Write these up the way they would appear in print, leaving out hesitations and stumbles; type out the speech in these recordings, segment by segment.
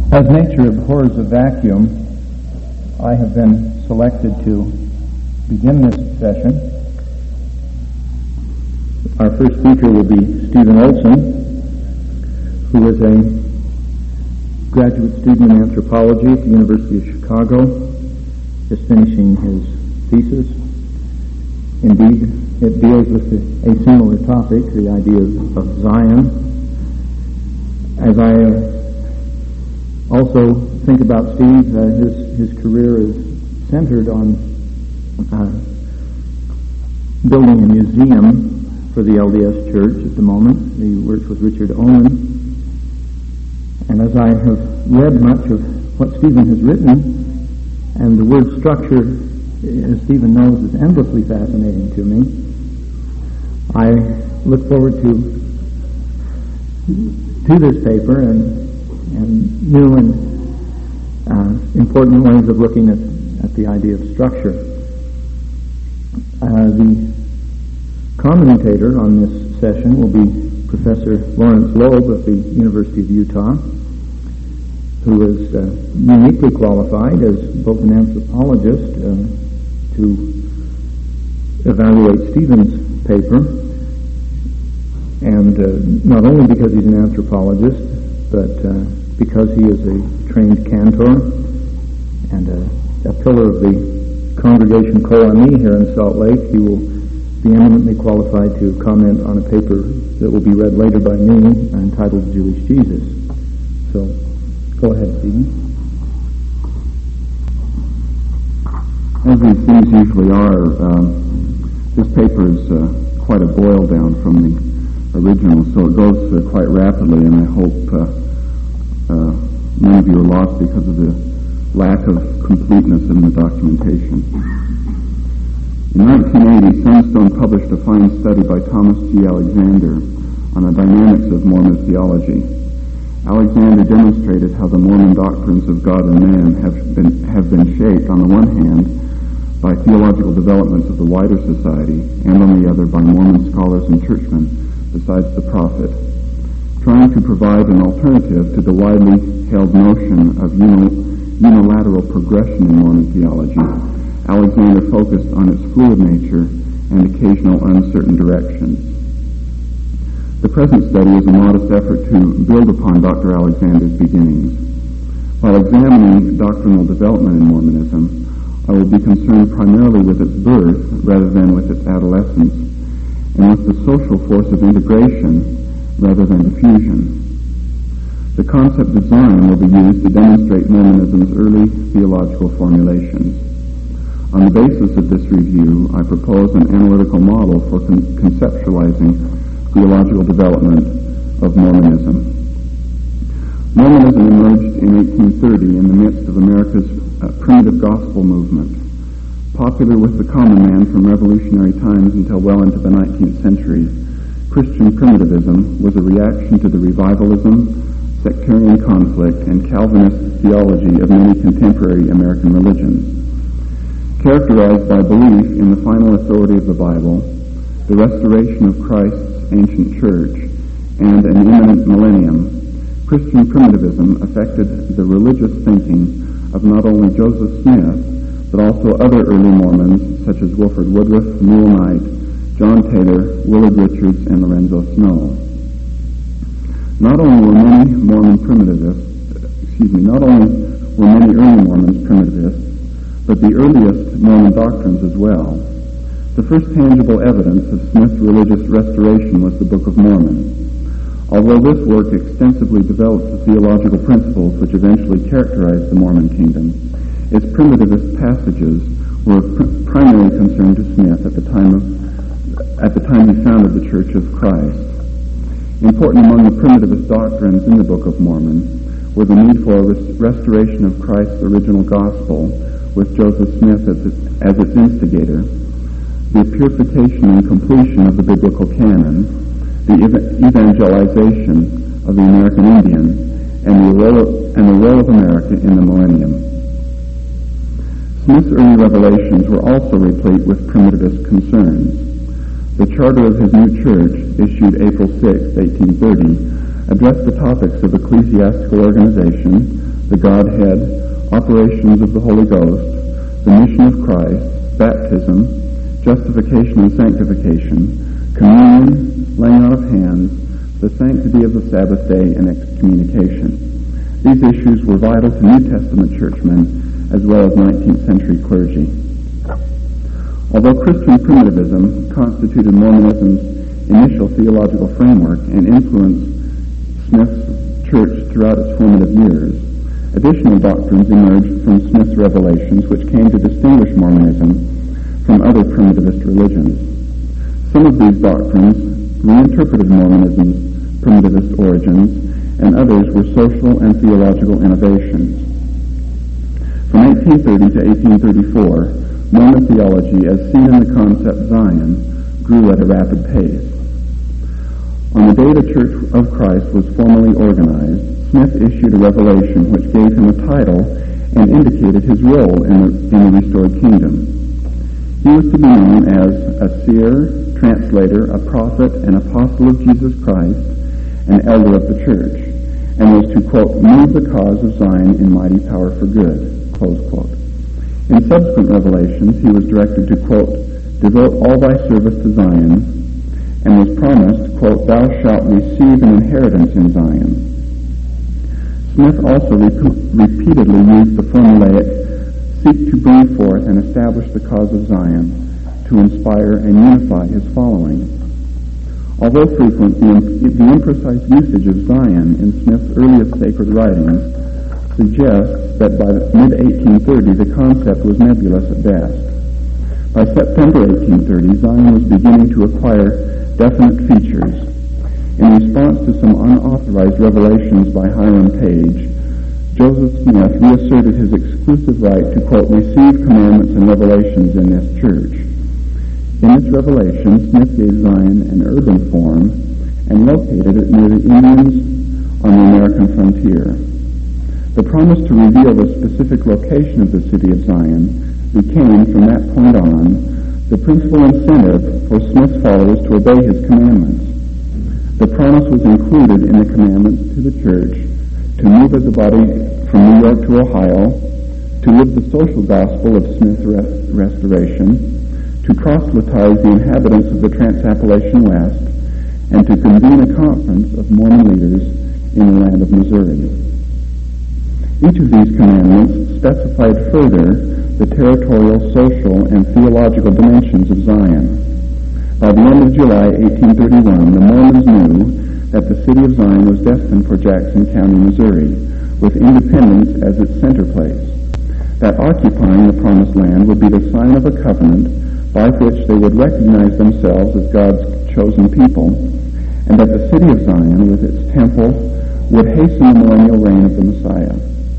As nature abhors a vacuum, I have been selected to begin this session. Our first speaker will be Stephen Olson, who is a graduate student in anthropology at the University of Chicago, is finishing his thesis. Indeed, it deals with a similar topic, the idea of Zion. As I also think about Steve, his career is centered on building a museum for the LDS Church at the moment. He works with Richard Owen. And as I have read much of what Stephen has written, and the word structure, as Stephen knows, is endlessly fascinating to me, I look forward to this paper and new and important ways of looking at the idea of structure. The commentator on this session will be Professor Lawrence Loeb of the University of Utah, who is uniquely qualified as both an anthropologist to evaluate Stephen's paper, and not only because he's an anthropologist, but because he is a trained cantor and a pillar of the Congregation Kol Ami here in Salt Lake, he will be eminently qualified to comment on a paper that will be read later by me entitled Jewish Jesus. So, go ahead, Stephen. As these things usually are, this paper is quite a boil down from the original, so it goes quite rapidly, and I hope many of you are lost because of the lack of completeness in the documentation. In 1980, Sunstone published a fine study by Thomas G. Alexander on the dynamics of Mormon theology. Alexander demonstrated how the Mormon doctrines of God and man have been shaped, on the one hand, by theological developments of the wider society, and on the other by Mormon scholars and churchmen besides the prophet. Trying to provide an alternative to the widely held notion of unilateral progression in Mormon theology, Alexander focused on its fluid nature and occasional uncertain directions. The present study is a modest effort to build upon Dr. Alexander's beginnings. While examining doctrinal development in Mormonism, I will be concerned primarily with its birth rather than with its adolescence, and with the social force of integration rather than diffusion. The concept of Zion will be used to demonstrate Mormonism's early theological formulations. On the basis of this review, I propose an analytical model for conceptualizing theological development of Mormonism. Mormonism emerged in 1830 in the midst of America's primitive gospel movement. Popular with the common man from revolutionary times until well into the 19th century, Christian primitivism was a reaction to the revivalism, sectarian conflict, and Calvinist theology of many contemporary American religions. Characterized by belief in the final authority of the Bible, the restoration of Christ's ancient church, and an imminent millennium, Christian primitivism affected the religious thinking of not only Joseph Smith, but also other early Mormons such as Wilford Woodruff, Newell Knight, John Taylor, Willard Richards, and Lorenzo Snow. Not only were many early Mormons primitivists, but the earliest Mormon doctrines as well. The first tangible evidence of Smith's religious restoration was the Book of Mormon. Although this work extensively developed the theological principles which eventually characterized the Mormon kingdom, its primitivist passages were primarily concerned to Smith at the time he founded the Church of Christ. Important among the primitivist doctrines in the Book of Mormon were the need for a restoration of Christ's original gospel, with Joseph Smith as its instigator, the purification and completion of the biblical canon, the evangelization of the American Indian, and the role of America in the millennium. Smith's early revelations were also replete with primitivist concerns. The charter of his new church, issued April 6, 1830, addressed the topics of ecclesiastical organization, the Godhead, operations of the Holy Ghost, the mission of Christ, baptism, justification and sanctification, communion, laying on of hands, the sanctity of the Sabbath day, and excommunication. These issues were vital to New Testament churchmen as well as 19th century clergy. Although Christian primitivism constituted Mormonism's initial theological framework and influenced Smith's church throughout its formative years, additional doctrines emerged from Smith's revelations which came to distinguish Mormonism from other primitivist religions. Some of these doctrines reinterpreted Mormonism's primitivist origins, and others were social and theological innovations. From 1830 to 1834, Mormon theology, as seen in the concept Zion, grew at a rapid pace. On the day the Church of Christ was formally organized, Smith issued a revelation which gave him a title and indicated his role in the restored kingdom. He was to be known as a seer, translator, a prophet, an apostle of Jesus Christ, an elder of the church, and was to, quote, move the cause of Zion in mighty power for good, close quote. In subsequent revelations, he was directed to, quote, devote all thy service to Zion, and was promised, quote, thou shalt receive an inheritance in Zion. Smith also repeatedly used the formulaic seek to bring forth and establish the cause of Zion, to inspire and unify his following. Although frequent, the imprecise usage of Zion in Smith's earliest sacred writings suggests that by mid-1830 the concept was nebulous at best. By September 1830, Zion was beginning to acquire definite features. In response to some unauthorized revelations by Hiram Page, Joseph Smith reasserted his exclusive right to, quote, receive commandments and revelations in this church. In this revelation, Smith gave Zion an urban form and located it near the Indians on the American frontier. The promise to reveal the specific location of the city of Zion became, from that point on, the principal incentive for Smith's followers to obey his commandments. The promise was included in the commandments to the church to move as a body from New York to Ohio, to live the social gospel of Smith's restoration, to proselytize the inhabitants of the Trans-Appalachian West, and to convene a conference of Mormon leaders in the land of Missouri. Each of these commandments specified further the territorial, social, and theological dimensions of Zion. By the end of July 1831, the Mormons knew that the city of Zion was destined for Jackson County, Missouri, with independence as its center place. That occupying the promised land would be the sign of a covenant by which they would recognize themselves as God's chosen people, and that the city of Zion, with its temple, would hasten the millennial reign of the Messiah.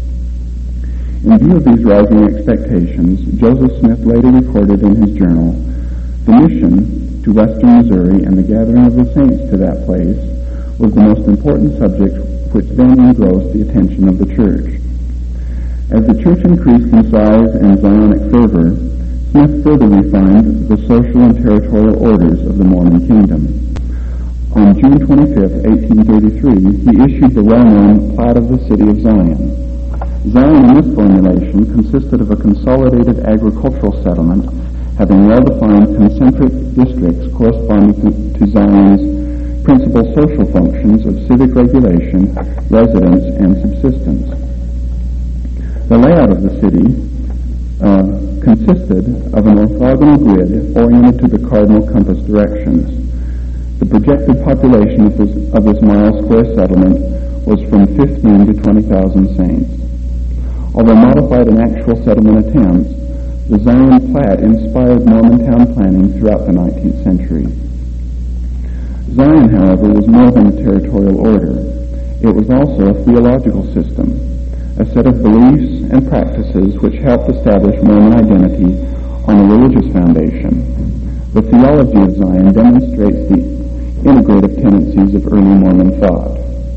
In view of these rising expectations, Joseph Smith later recorded in his journal, the mission to western Missouri and the gathering of the saints to that place was the most important subject which then engrossed the attention of the church. As the church increased in size and Zionic fervor, Smith further refined the social and territorial orders of the Mormon kingdom. On June 25, 1833, he issued the well-known Plat of the City of Zion. Zion in this formulation consisted of a consolidated agricultural settlement having well-defined concentric districts corresponding to Zion's principal social functions of civic regulation, residence, and subsistence. The layout of the city consisted of an orthogonal grid oriented to the cardinal compass directions. The projected population of this mile-square settlement was from 15 to 20,000 saints. Although modified in actual settlement attempts, the Zion Plat inspired Mormon town planning throughout the 19th century. Zion, however, was more than a territorial order. It was also a theological system, a set of beliefs and practices which helped establish Mormon identity on a religious foundation. The theology of Zion demonstrates the integrative tendencies of early Mormon thought.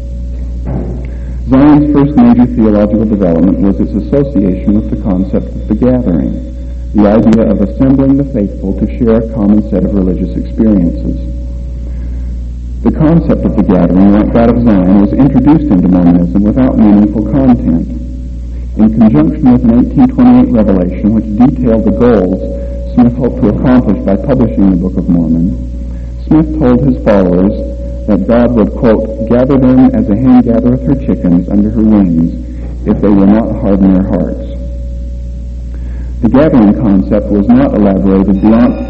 Zion's first major theological development was its association with the concept of the gathering, the idea of assembling the faithful to share a common set of religious experiences. The concept of the gathering, like that of Zion, was introduced into Mormonism without meaningful content. In conjunction with an 1828 revelation which detailed the goals Smith hoped to accomplish by publishing the Book of Mormon, Smith told his followers that God would, quote, gather them as a hen gathereth her chickens under her wings if they will not harden their hearts. The gathering concept was not elaborated beyond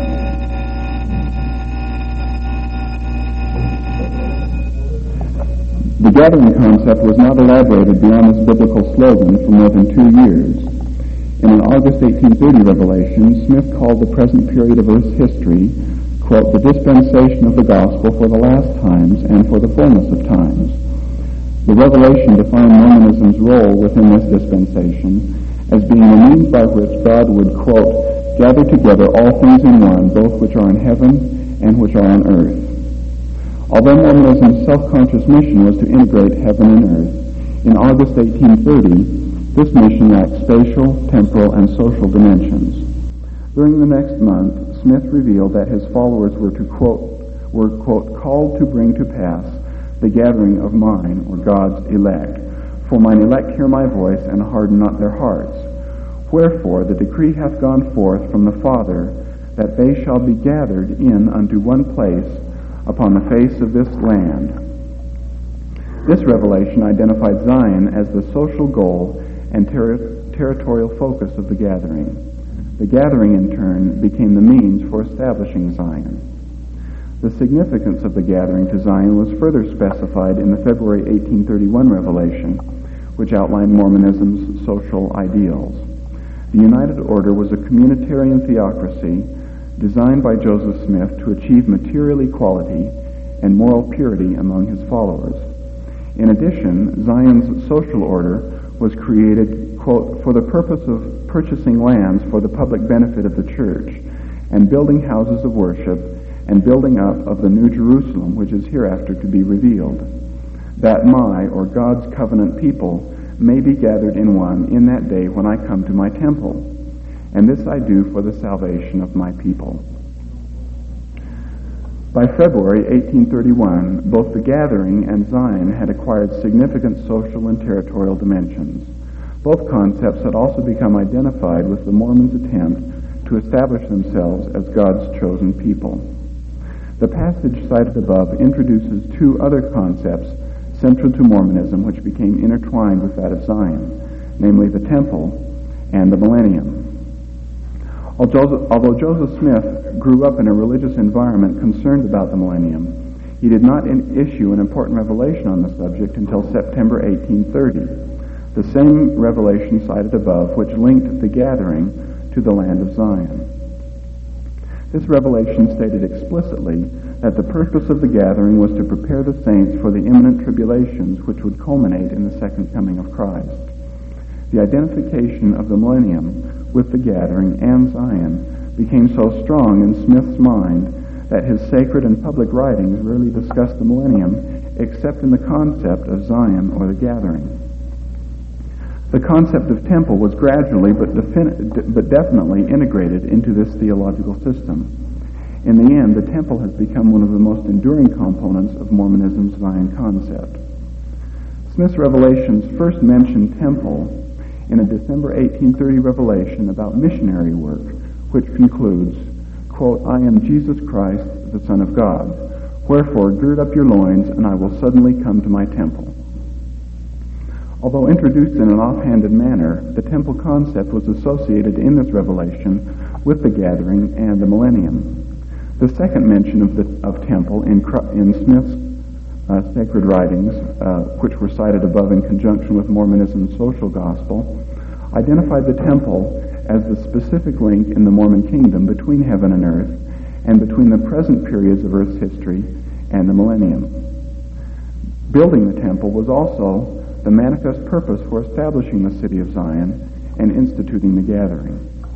this biblical slogan for more than 2 years. In an August 1830 revelation, Smith called the present period of Earth's history, quote, the dispensation of the gospel for the last times and for the fullness of times. The revelation defined Mormonism's role within this dispensation as being the means by which God would, quote, gather together all things in one, both which are in heaven and which are on earth. Although Mormonism's self-conscious mission was to integrate heaven and earth, in August 1830, this mission lacked spatial, temporal, and social dimensions. During the next month, Smith revealed that his followers were quote, called to bring to pass the gathering of mine, or God's elect. For mine elect hear my voice, and harden not their hearts. Wherefore the decree hath gone forth from the Father, that they shall be gathered in unto one place upon the face of this land. This revelation identified Zion as the social goal and territorial focus of the gathering. The gathering, in turn, became the means for establishing Zion. The significance of the gathering to Zion was further specified in the February 1831 revelation, which outlined Mormonism's social ideals. The United Order was a communitarian theocracy designed by Joseph Smith to achieve material equality and moral purity among his followers. In addition, Zion's social order was created, quote, for the purpose of purchasing lands for the public benefit of the church, and building houses of worship, and building up of the New Jerusalem, which is hereafter to be revealed, that my, or God's covenant people, may be gathered in one in that day when I come to my temple. And this I do for the salvation of my people. By February 1831, both the gathering and Zion had acquired significant social and territorial dimensions. Both concepts had also become identified with the Mormons' attempt to establish themselves as God's chosen people. The passage cited above introduces two other concepts central to Mormonism which became intertwined with that of Zion, namely the temple and the millennium. Although Joseph Smith grew up in a religious environment concerned about the millennium, he did not issue an important revelation on the subject until September 1830, the same revelation cited above which linked the gathering to the land of Zion. This revelation stated explicitly that the purpose of the gathering was to prepare the saints for the imminent tribulations which would culminate in the second coming of Christ. The identification of the millennium with the gathering and Zion became so strong in Smith's mind that his sacred and public writings rarely discussed the millennium except in the concept of Zion or the gathering. The concept of temple was gradually but definitely integrated into this theological system. In the end, the temple has become one of the most enduring components of Mormonism's Zion concept. Smith's revelations first mentioned temple in a December 1830 revelation about missionary work, which concludes, quote, I am Jesus Christ, the Son of God. Wherefore, gird up your loins, and I will suddenly come to my temple. Although introduced in an offhanded manner, the temple concept was associated in this revelation with the gathering and the millennium. The second mention of temple in Smith's sacred writings, which were cited above in conjunction with Mormonism's social gospel, identified the temple as the specific link in the Mormon kingdom between heaven and earth and between the present periods of Earth's history and the millennium. Building the temple was also the manifest purpose for establishing the city of Zion and instituting the gathering.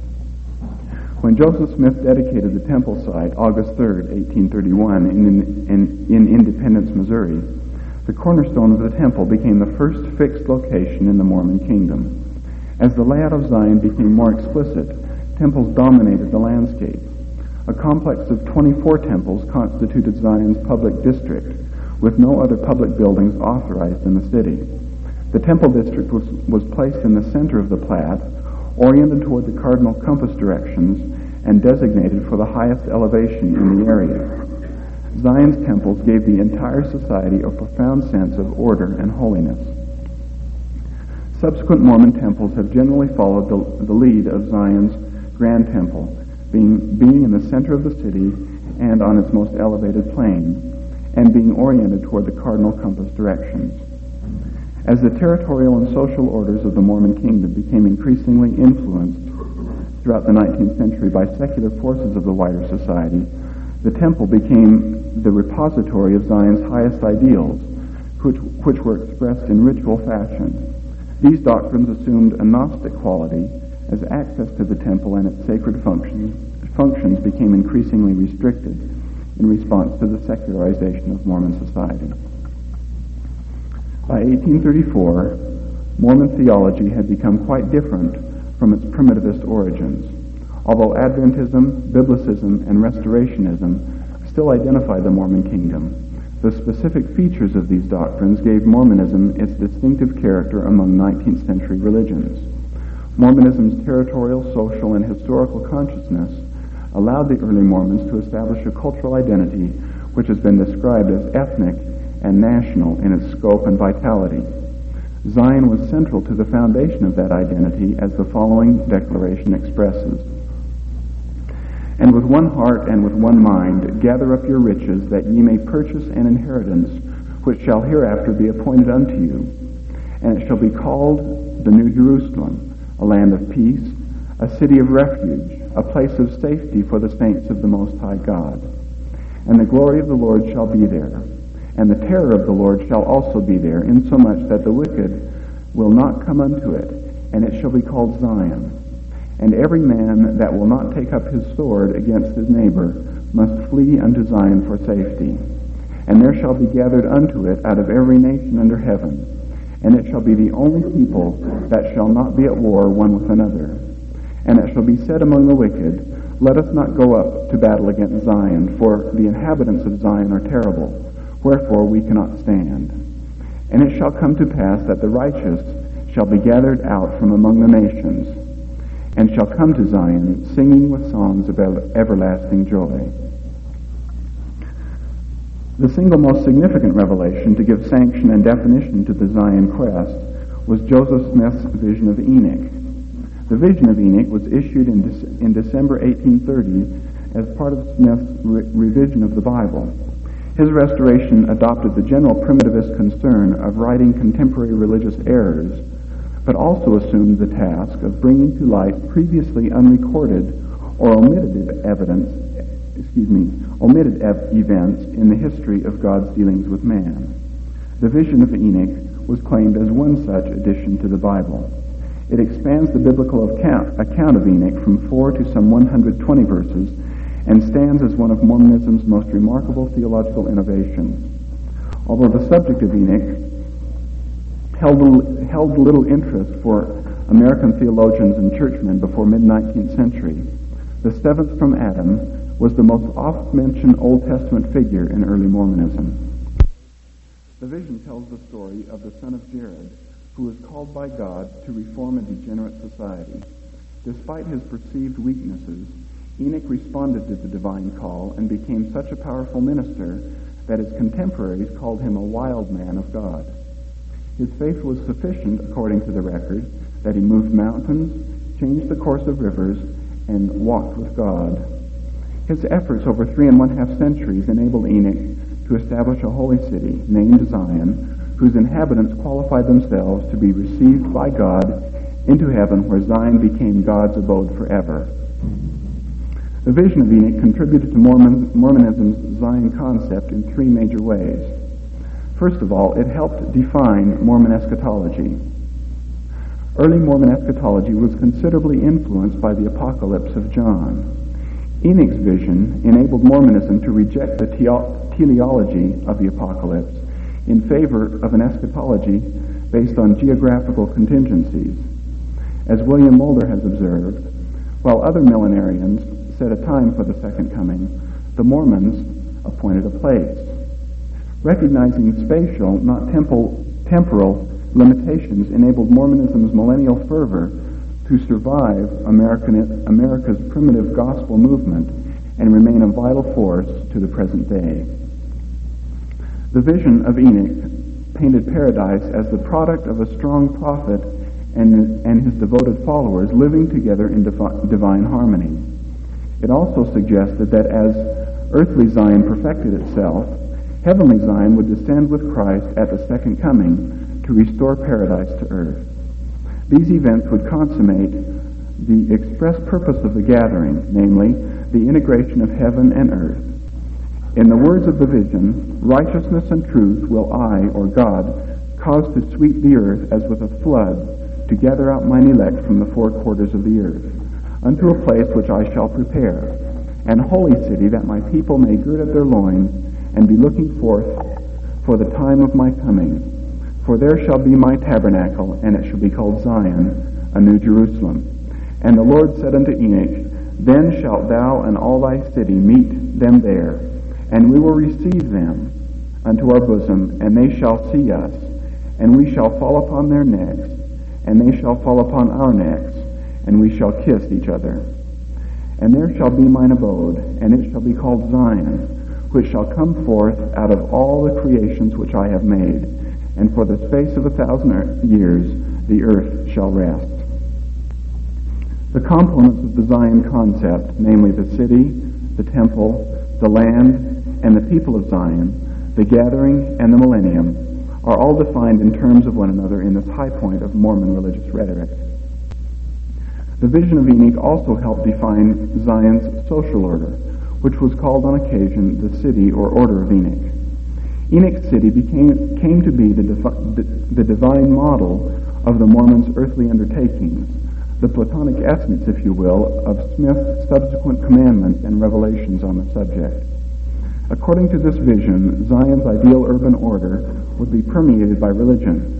When Joseph Smith dedicated the temple site August 3, 1831 in Independence, Missouri, the cornerstone of the temple became the first fixed location in the Mormon kingdom. As the layout of Zion became more explicit, temples dominated the landscape. A complex of 24 temples constituted Zion's public district, with no other public buildings authorized in the city. The temple district was placed in the center of the Platte, oriented toward the cardinal compass directions, and designated for the highest elevation in the area. Zion's temples gave the entire society a profound sense of order and holiness. Subsequent Mormon temples have generally followed the lead of Zion's Grand Temple, being in the center of the city and on its most elevated plane, and being oriented toward the cardinal compass directions. As the territorial and social orders of the Mormon kingdom became increasingly influenced throughout the 19th century by secular forces of the wider society, the temple became the repository of Zion's highest ideals, which were expressed in ritual fashion. These doctrines assumed a Gnostic quality as access to the temple and its sacred functions became increasingly restricted in response to the secularization of Mormon society. By 1834, Mormon theology had become quite different from its primitivist origins. Although Adventism, Biblicism, and Restorationism still identify the Mormon kingdom, the specific features of these doctrines gave Mormonism its distinctive character among 19th century religions. Mormonism's territorial, social, and historical consciousness allowed the early Mormons to establish a cultural identity which has been described as ethnic and national in its scope and vitality. Zion was central to the foundation of that identity, as the following declaration expresses. And with one heart and with one mind gather up your riches, that ye may purchase an inheritance which shall hereafter be appointed unto you. And it shall be called the New Jerusalem, a land of peace, a city of refuge, a place of safety for the saints of the Most High God. And the glory of the Lord shall be there, and the terror of the Lord shall also be there, insomuch that the wicked will not come unto it, and it shall be called Zion. And every man that will not take up his sword against his neighbor must flee unto Zion for safety. And there shall be gathered unto it out of every nation under heaven, and it shall be the only people that shall not be at war one with another. And it shall be said among the wicked, Let us not go up to battle against Zion, for the inhabitants of Zion are terrible, wherefore we cannot stand. And it shall come to pass that the righteous shall be gathered out from among the nations, and shall come to Zion, singing with songs of everlasting joy. The single most significant revelation to give sanction and definition to the Zion quest was Joseph Smith's vision of Enoch. The vision of Enoch was issued in December 1830 as part of Smith's revision of the Bible. His restoration adopted the general primitivist concern of righting contemporary religious errors, but also assumed the task of bringing to light previously unrecorded or omitted events in the history of God's dealings with man. The vision of Enoch was claimed as one such addition to the Bible. It expands the biblical account of Enoch from 4 to some 120 verses and stands as one of Mormonism's most remarkable theological innovations. Although the subject of Enoch held little interest for American theologians and churchmen before mid-19th century, the seventh from Adam was the most oft-mentioned Old Testament figure in early Mormonism. The vision tells the story of the son of Jared, who was called by God to reform a degenerate society. Despite his perceived weaknesses, Enoch responded to the divine call and became such a powerful minister that his contemporaries called him a wild man of God. His faith was sufficient, according to the record, that he moved mountains, changed the course of rivers, and walked with God. His efforts over 3½ centuries enabled Enoch to establish a holy city named Zion, whose inhabitants qualified themselves to be received by God into heaven, where Zion became God's abode forever. The vision of Enoch contributed to Mormonism's Zion concept in 3 major ways. First of all, it helped define Mormon eschatology. Early Mormon eschatology was considerably influenced by the Apocalypse of John. Enoch's vision enabled Mormonism to reject the teleology of the Apocalypse in favor of an eschatology based on geographical contingencies. As William Mulder has observed, while other millenarians set a time for the second coming, the Mormons appointed a place. Recognizing spatial, not temporal limitations enabled Mormonism's millennial fervor to survive America's primitive gospel movement and remain a vital force to the present day. The vision of Enoch painted paradise as the product of a strong prophet and his devoted followers living together in divine harmony. It also suggested that as earthly Zion perfected itself, heavenly Zion would descend with Christ at the second coming to restore paradise to earth. These events would consummate the express purpose of the gathering, namely, the integration of heaven and earth. In the words of the vision, righteousness and truth will I, or God, cause to sweep the earth as with a flood, to gather out mine elect from the four quarters of the earth, unto a place which I shall prepare, an holy city, that my people may gird at their loins, and be looking forth for the time of my coming. For there shall be my tabernacle, and it shall be called Zion, a new Jerusalem. And the Lord said unto Enoch, Then shalt thou and all thy city meet them there, and we will receive them unto our bosom, and they shall see us, and we shall fall upon their necks, and they shall fall upon our necks, and we shall kiss each other. And there shall be mine abode, and it shall be called Zion, which shall come forth out of all the creations which I have made, and for the space of 1,000 years the earth shall rest. The components of the Zion concept, namely the city, the temple, the land, and the people of Zion, the gathering, and the millennium, are all defined in terms of one another in this high point of Mormon religious rhetoric. The vision of Enoch also helped define Zion's social order, which was called on occasion the city or order of Enoch. Enoch's city came to be the divine model of the Mormons' earthly undertakings, the Platonic essence, if you will, of Smith's subsequent commandments and revelations on the subject. According to this vision, Zion's ideal urban order would be permeated by religion.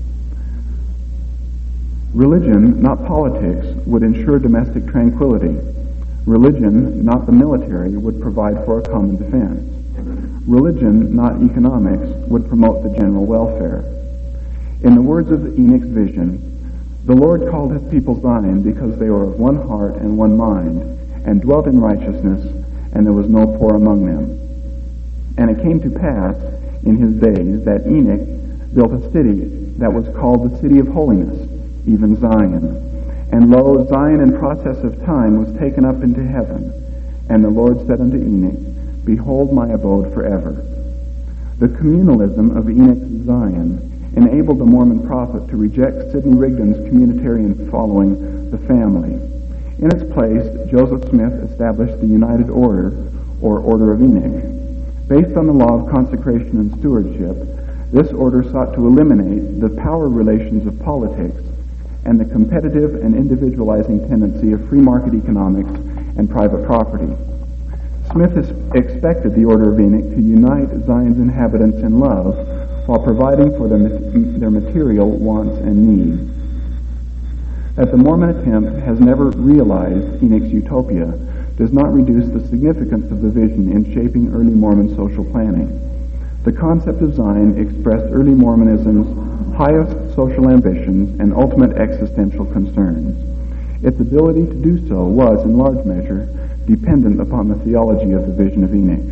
Religion, not politics, would ensure domestic tranquility. Religion, not the military, would provide for a common defense. Religion, not economics, would promote the general welfare. In the words of Enoch's vision, the Lord called his people Zion because they were of one heart and one mind, and dwelt in righteousness, and there was no poor among them. And it came to pass in his days that Enoch built a city that was called the city of holiness, even Zion. And lo, Zion in process of time was taken up into heaven. And the Lord said unto Enoch, Behold my abode forever. The communalism of Enoch's Zion enabled the Mormon prophet to reject Sidney Rigdon's communitarian following, the family. In its place, Joseph Smith established the United Order, or Order of Enoch. Based on the law of consecration and stewardship, this order sought to eliminate the power relations of politics and the competitive and individualizing tendency of free market economics and private property. Smith expected the Order of Enoch to unite Zion's inhabitants in love while providing for their material wants and needs. That the Mormon attempt has never realized Enoch's utopia does not reduce the significance of the vision in shaping early Mormon social planning. The concept of Zion expressed early Mormonism's highest social ambitions and ultimate existential concerns. Its ability to do so was, in large measure, dependent upon the theology of the vision of Enoch.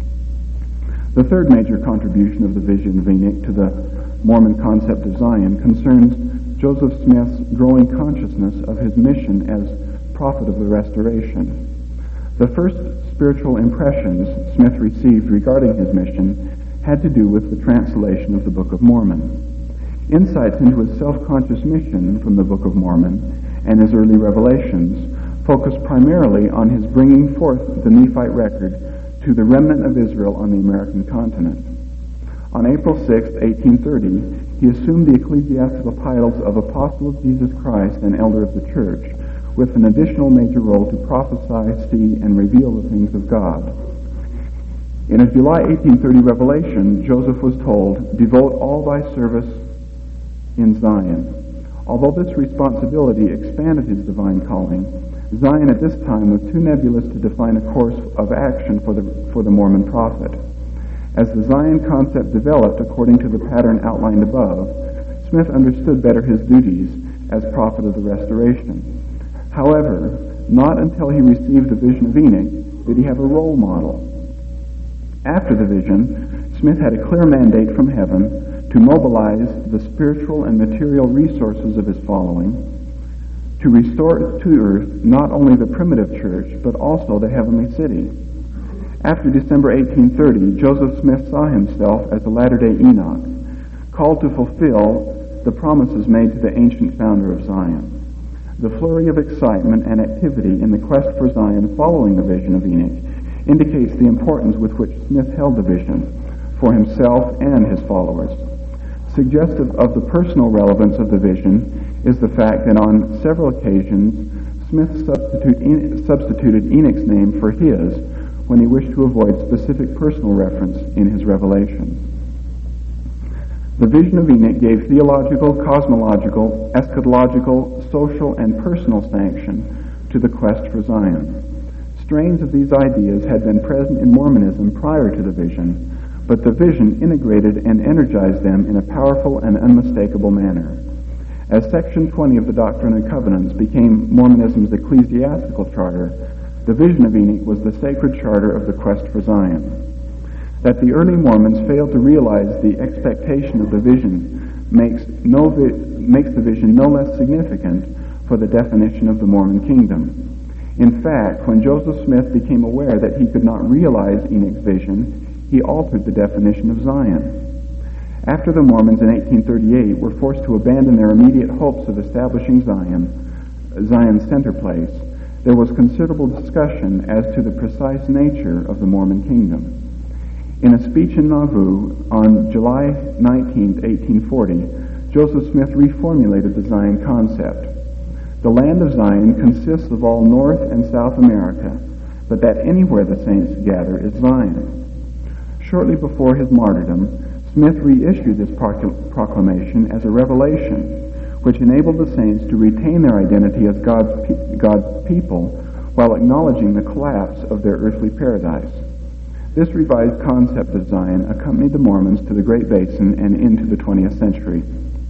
The third major contribution of the vision of Enoch to the Mormon concept of Zion concerns Joseph Smith's growing consciousness of his mission as prophet of the restoration. The first spiritual impressions Smith received regarding his mission had to do with the translation of the Book of Mormon. Insights into his self-conscious mission from the Book of Mormon and his early revelations focused primarily on his bringing forth the Nephite record to the remnant of Israel on the American continent. On April 6, 1830, he assumed the ecclesiastical titles of Apostle of Jesus Christ and Elder of the Church, with an additional major role to prophesy, see, and reveal the things of God. In a July 1830 revelation, Joseph was told, Devote all thy service in Zion. Although this responsibility expanded his divine calling, Zion at this time was too nebulous to define a course of action for the Mormon prophet. As the Zion concept developed according to the pattern outlined above, Smith understood better his duties as prophet of the Restoration. However, not until he received the vision of Enoch did he have a role model. After the vision, Smith had a clear mandate from heaven to mobilize the spiritual and material resources of his following to restore to earth not only the primitive church, but also the heavenly city. After December 1830, Joseph Smith saw himself as a latter-day Enoch, called to fulfill the promises made to the ancient founder of Zion. The flurry of excitement and activity in the quest for Zion following the vision of Enoch indicates the importance with which Smith held the vision for himself and his followers. Suggestive of the personal relevance of the vision is the fact that on several occasions Smith substituted Enoch's name for his when he wished to avoid specific personal reference in his revelations. The vision of Enoch gave theological, cosmological, eschatological, social, and personal sanction to the quest for Zion. Strains of these ideas had been present in Mormonism prior to the vision, but the vision integrated and energized them in a powerful and unmistakable manner. As Section 20 of the Doctrine and Covenants became Mormonism's ecclesiastical charter, the vision of Enoch was the sacred charter of the quest for Zion. That the early Mormons failed to realize the expectation of the vision makes the vision no less significant for the definition of the Mormon kingdom. In fact, when Joseph Smith became aware that he could not realize Enoch's vision, he altered the definition of Zion. After the Mormons in 1838 were forced to abandon their immediate hopes of establishing Zion's center place, there was considerable discussion as to the precise nature of the Mormon kingdom. In a speech in Nauvoo on July 19, 1840, Joseph Smith reformulated the Zion concept. The land of Zion consists of all North and South America, but that anywhere the saints gather is Zion. Shortly before his martyrdom, Smith reissued this proclamation as a revelation, which enabled the saints to retain their identity as God's people while acknowledging the collapse of their earthly paradise. This revised concept of Zion accompanied the Mormons to the Great Basin and into the 20th century.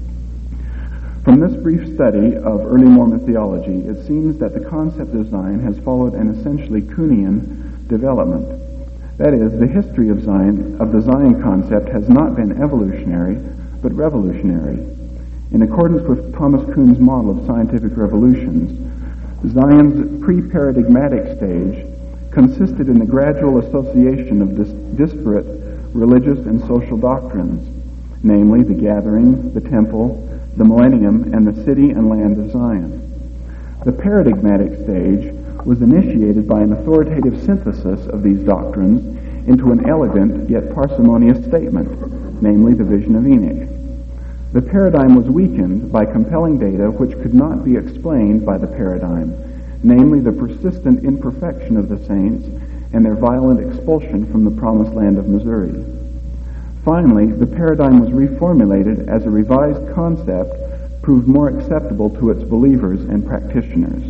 From this brief study of early Mormon theology, it seems that the concept of Zion has followed an essentially Kuhnian development. That is, the history of the Zion concept has not been evolutionary, but revolutionary. In accordance with Thomas Kuhn's model of scientific revolutions, Zion's pre-paradigmatic stage consisted in the gradual association of disparate religious and social doctrines, namely the gathering, the temple, the millennium, and the city and land of Zion. The paradigmatic stage was initiated by an authoritative synthesis of these doctrines into an elegant yet parsimonious statement, namely the vision of Enoch. The paradigm was weakened by compelling data which could not be explained by the paradigm, namely the persistent imperfection of the saints and their violent expulsion from the promised land of Missouri. Finally, the paradigm was reformulated as a revised concept proved more acceptable to its believers and practitioners.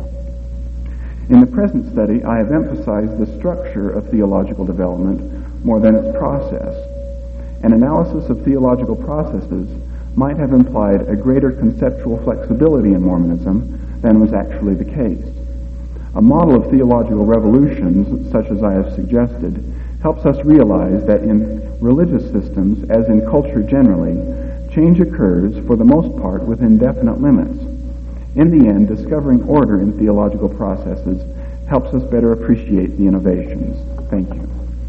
In the present study, I have emphasized the structure of theological development more than its process. An analysis of theological processes might have implied a greater conceptual flexibility in Mormonism than was actually the case. A model of theological revolutions, such as I have suggested, helps us realize that in religious systems, as in culture generally, change occurs, for the most part, within definite limits. In the end, discovering order in theological processes helps us better appreciate the innovations. Thank you.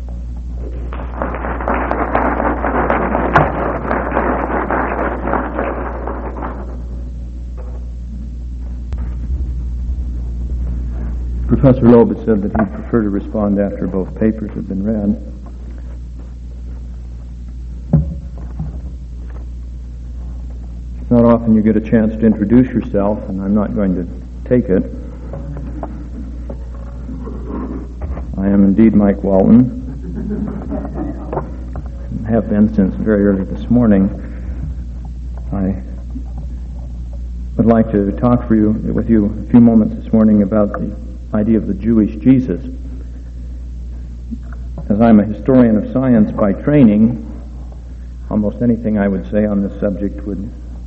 Professor Loeb said that he'd prefer to respond after both papers have been read. It's not often you get a chance to introduce yourself, and I'm not going to take it. I am indeed Mike Walton. Have been since very early this morning. I would like to talk with you a few moments this morning about the idea of the Jewish Jesus. As I'm a historian of science by training, almost anything I would say on this subject would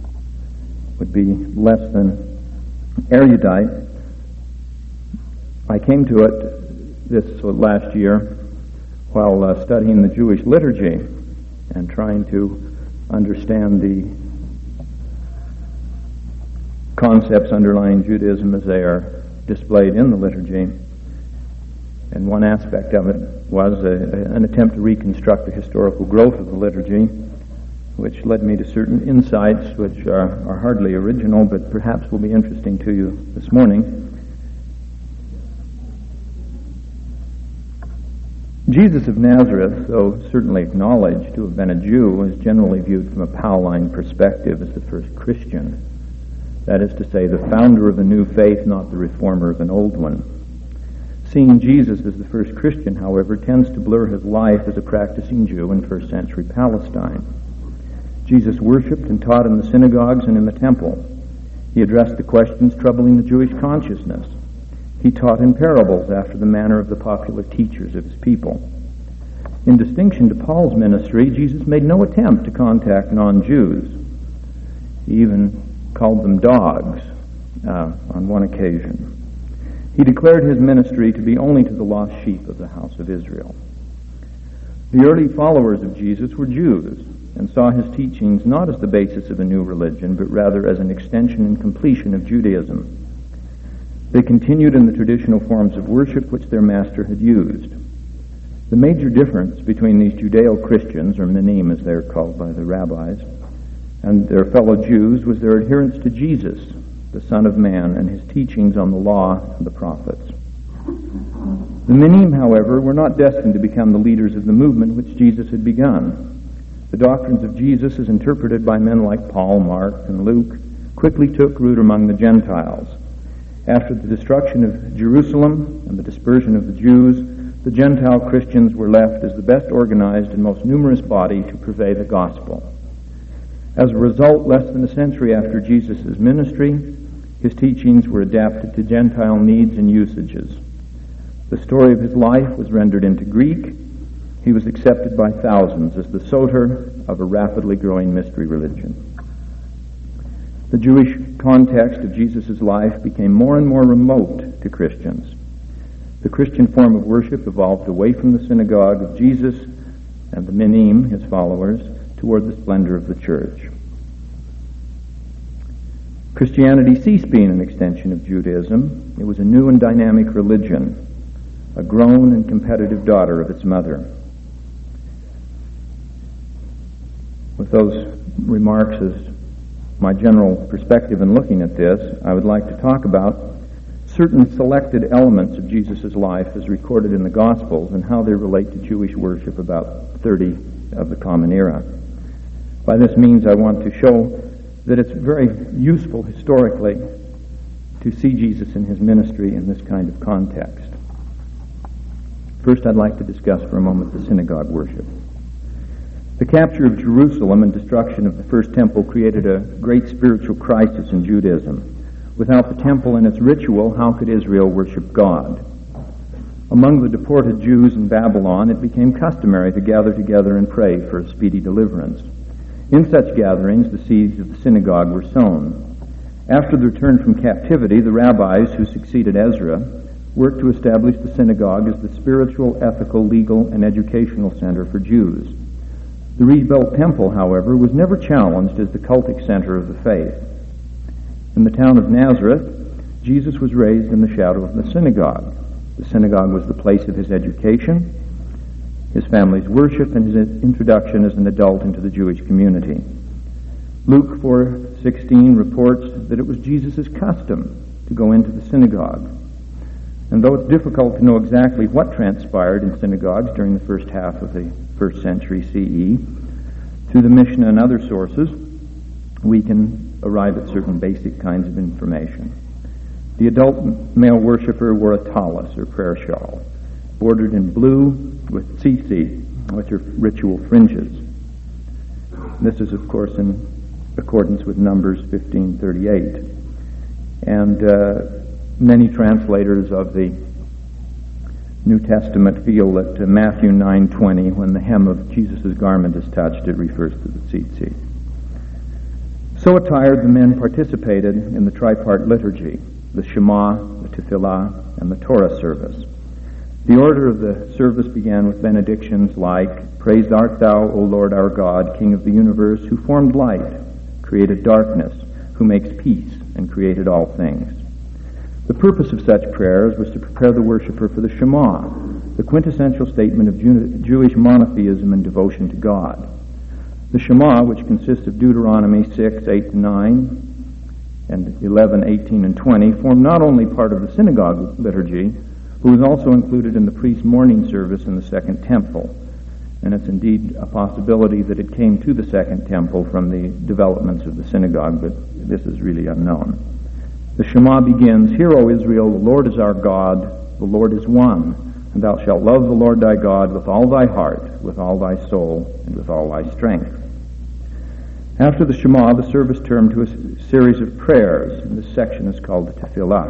would be less than erudite. I came to it this last year while studying the Jewish liturgy and trying to understand the concepts underlying Judaism as they are displayed in the liturgy. And one aspect of it was an attempt to reconstruct the historical growth of the liturgy, which led me to certain insights which are hardly original, but perhaps will be interesting to you this morning. Jesus of Nazareth, though certainly acknowledged to have been a Jew, is generally viewed from a Pauline perspective as the first Christian. That is to say, the founder of a new faith, not the reformer of an old one. Seeing Jesus as the first Christian, however, tends to blur his life as a practicing Jew in first century Palestine. Jesus worshipped and taught in the synagogues and in the temple. He addressed the questions troubling the Jewish consciousness. He taught in parables after the manner of the popular teachers of his people. In distinction to Paul's ministry, Jesus made no attempt to contact non-Jews. He even called them dogs on one occasion. He declared his ministry to be only to the lost sheep of the house of Israel. The early followers of Jesus were Jews and saw his teachings not as the basis of a new religion, but rather as an extension and completion of Judaism. They continued in the traditional forms of worship which their master had used. The major difference between these Judeo-Christians, or Minim as they are called by the rabbis, and their fellow Jews was their adherence to Jesus, the Son of Man, and his teachings on the law and the prophets. The Minim, however, were not destined to become the leaders of the movement which Jesus had begun. The doctrines of Jesus, as interpreted by men like Paul, Mark, and Luke, quickly took root among the Gentiles. After the destruction of Jerusalem and the dispersion of the Jews, the Gentile Christians were left as the best organized and most numerous body to purvey the gospel. As a result, less than a century after Jesus' ministry, his teachings were adapted to Gentile needs and usages. The story of his life was rendered into Greek. He was accepted by thousands as the soter of a rapidly growing mystery religion. The Jewish context of Jesus' life became more and more remote to Christians. The Christian form of worship evolved away from the synagogue of Jesus and the Minim, his followers, toward the splendor of the church. Christianity ceased being an extension of Judaism. It was a new and dynamic religion, a grown and competitive daughter of its mother. With those remarks as my general perspective in looking at this, I would like to talk about certain selected elements of Jesus' life as recorded in the Gospels and how they relate to Jewish worship about 30 of the Common Era. By this means, I want to show that it's very useful historically to see Jesus in his ministry in this kind of context. First, I'd like to discuss for a moment the synagogue worship. The capture of Jerusalem and destruction of the first temple created a great spiritual crisis in Judaism. Without the temple and its ritual, how could Israel worship God? Among the deported Jews in Babylon, it became customary to gather together and pray for a speedy deliverance. In such gatherings, the seeds of the synagogue were sown. After the return from captivity, the rabbis who succeeded Ezra worked to establish the synagogue as the spiritual, ethical, legal, and educational center for Jews. The rebuilt temple, however, was never challenged as the cultic center of the faith. In the town of Nazareth, Jesus was raised in the shadow of the synagogue. The synagogue was the place of his education, his family's worship, and his introduction as an adult into the Jewish community. Luke 4:16 reports that it was Jesus' custom to go into the synagogue. And though it's difficult to know exactly what transpired in synagogues during the first half of the first century CE, through the Mishnah and other sources, we can arrive at certain basic kinds of information. The adult male worshiper wore a tallis, or prayer shawl, bordered in blue with tzitzit, which are ritual fringes. This is, of course, in accordance with Numbers 15:38. And many translators of the New Testament feel that Matthew 9:20, when the hem of Jesus' garment is touched, it refers to the tzitzit. So attired, the men participated in the tripart liturgy, the Shema, the Tefillah, and the Torah service. The order of the service began with benedictions like, "Praised art thou, O Lord our God, King of the universe, who formed light, created darkness, who makes peace, and created all things." The purpose of such prayers was to prepare the worshiper for the Shema, the quintessential statement of Jewish monotheism and devotion to God. The Shema, which consists of Deuteronomy 6, 8-9, and 11, 18, and 20, formed not only part of the synagogue liturgy, but was also included in the priest's morning service in the Second Temple. And it's indeed a possibility that it came to the Second Temple from the developments of the synagogue, but this is really unknown. The Shema begins, "Hear, O Israel, the Lord is our God, the Lord is one, and thou shalt love the Lord thy God with all thy heart, with all thy soul, and with all thy strength." After the Shema, the service turned to a series of prayers, and this section is called the Tefillah.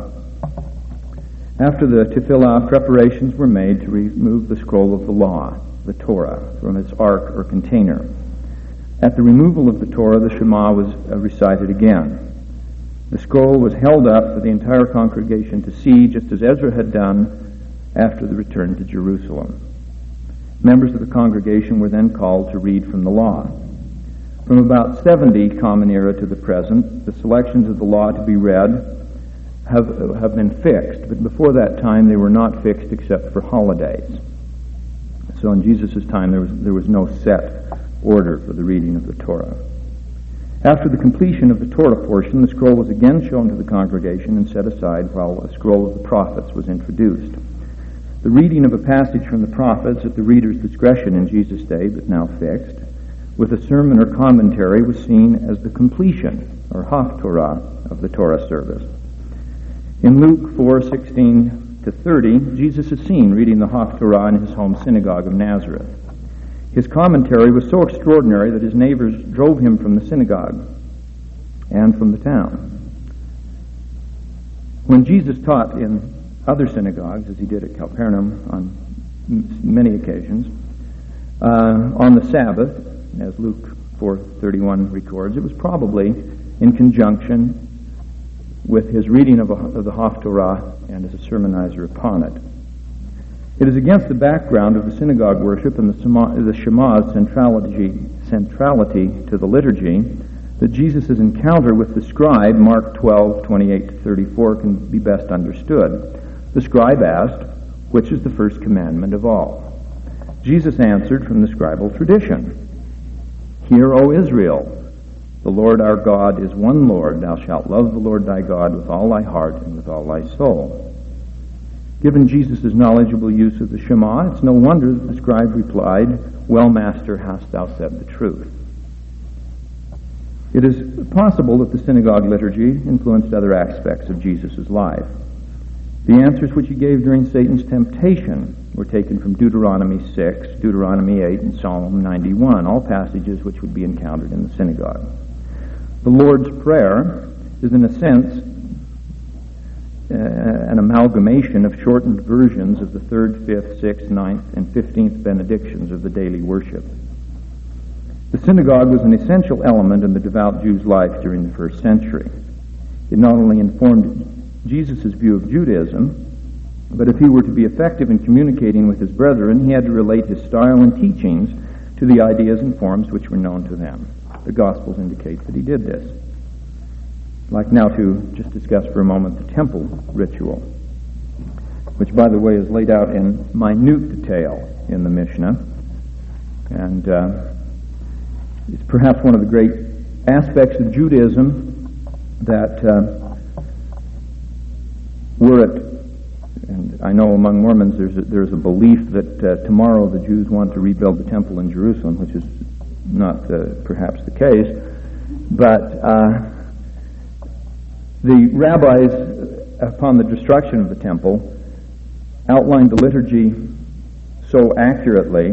After the Tefillah, preparations were made to remove the scroll of the law, the Torah, from its ark or container. At the removal of the Torah, the Shema was recited again. The scroll was held up for the entire congregation to see, just as Ezra had done after the return to Jerusalem. Members of the congregation were then called to read from the law. From about 70 Common Era to the present, the selections of the law to be read have been fixed, but before that time they were not fixed except for holidays. So in Jesus' time there was no set order for the reading of the Torah. After the completion of the Torah portion, the scroll was again shown to the congregation and set aside while a scroll of the prophets was introduced. The reading of a passage from the prophets at the reader's discretion in Jesus' day, but now fixed, with a sermon or commentary, was seen as the completion, or Haftorah, of the Torah service. In Luke 4:16-30, Jesus is seen reading the Haftorah in his home synagogue of Nazareth. His commentary was so extraordinary that his neighbors drove him from the synagogue and from the town. When Jesus taught in other synagogues, as he did at Capernaum on many occasions, on the Sabbath, as Luke 4:31 records, it was probably in conjunction with his reading of the Haftorah and as a sermonizer upon it. It is against the background of the synagogue worship and the Shema's centrality to the liturgy that Jesus' encounter with the scribe, Mark 12:28-34, can be best understood. The scribe asked, "Which is the first commandment of all?" Jesus answered from the scribal tradition, "Hear, O Israel, the Lord our God is one Lord. Thou shalt love the Lord thy God with all thy heart and with all thy soul." Given Jesus' knowledgeable use of the Shema, it's no wonder that the scribe replied, "Well, Master, hast thou said the truth." It is possible that the synagogue liturgy influenced other aspects of Jesus' life. The answers which he gave during Satan's temptation were taken from Deuteronomy 6, Deuteronomy 8, and Psalm 91, all passages which would be encountered in the synagogue. The Lord's Prayer is, in a sense, an amalgamation of shortened versions of the 3rd, 5th, 6th, 9th, and 15th benedictions of the daily worship. The synagogue was an essential element in the devout Jew's life during the 1st century. It not only informed Jesus' view of Judaism, but if he were to be effective in communicating with his brethren, he had to relate his style and teachings to the ideas and forms which were known to them. The Gospels indicate that he did this. I'd like now to just discuss for a moment the temple ritual, which, by the way, is laid out in minute detail in the Mishnah, and it's perhaps one of the great aspects of Judaism that were it, and I know among Mormons there's a belief that tomorrow the Jews want to rebuild the temple in Jerusalem, which is not perhaps the case, but the rabbis, upon the destruction of the temple, outlined the liturgy so accurately.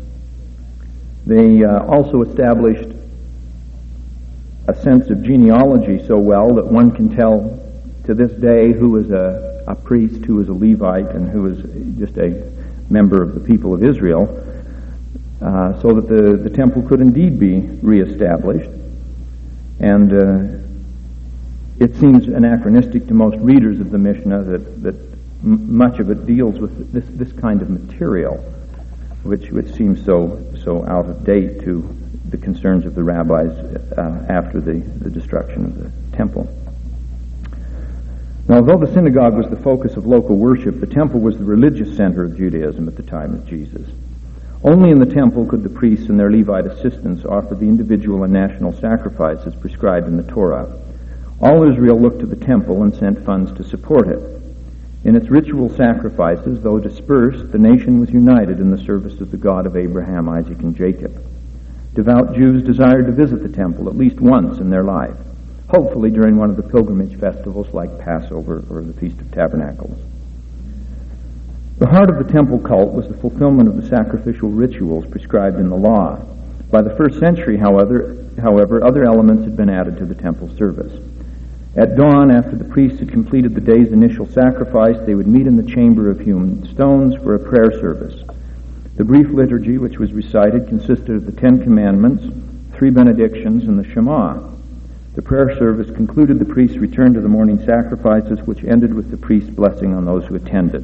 They also established a sense of genealogy so well that one can tell to this day who was a priest, who was a Levite, and who was just a member of the people of Israel, so that the temple could indeed be reestablished. And it seems anachronistic to most readers of the Mishnah that much of it deals with this kind of material, which seems so out of date to the concerns of the rabbis after the destruction of the temple. Now, although the synagogue was the focus of local worship, the temple was the religious center of Judaism at the time of Jesus. Only in the temple could the priests and their Levite assistants offer the individual and national sacrifices prescribed in the Torah. All Israel looked to the temple and sent funds to support it. In its ritual sacrifices, though dispersed, the nation was united in the service of the God of Abraham, Isaac, and Jacob. Devout Jews desired to visit the temple at least once in their life, hopefully during one of the pilgrimage festivals like Passover or the Feast of Tabernacles. The heart of the temple cult was the fulfillment of the sacrificial rituals prescribed in the law. By the first century, however, other elements had been added to the temple service. At dawn, after the priests had completed the day's initial sacrifice, they would meet in the chamber of hewn stones for a prayer service. The brief liturgy which was recited consisted of the 10 Commandments, 3 benedictions, and the Shema. The prayer service concluded the priest's return to the morning sacrifices, which ended with the priest's blessing on those who attended.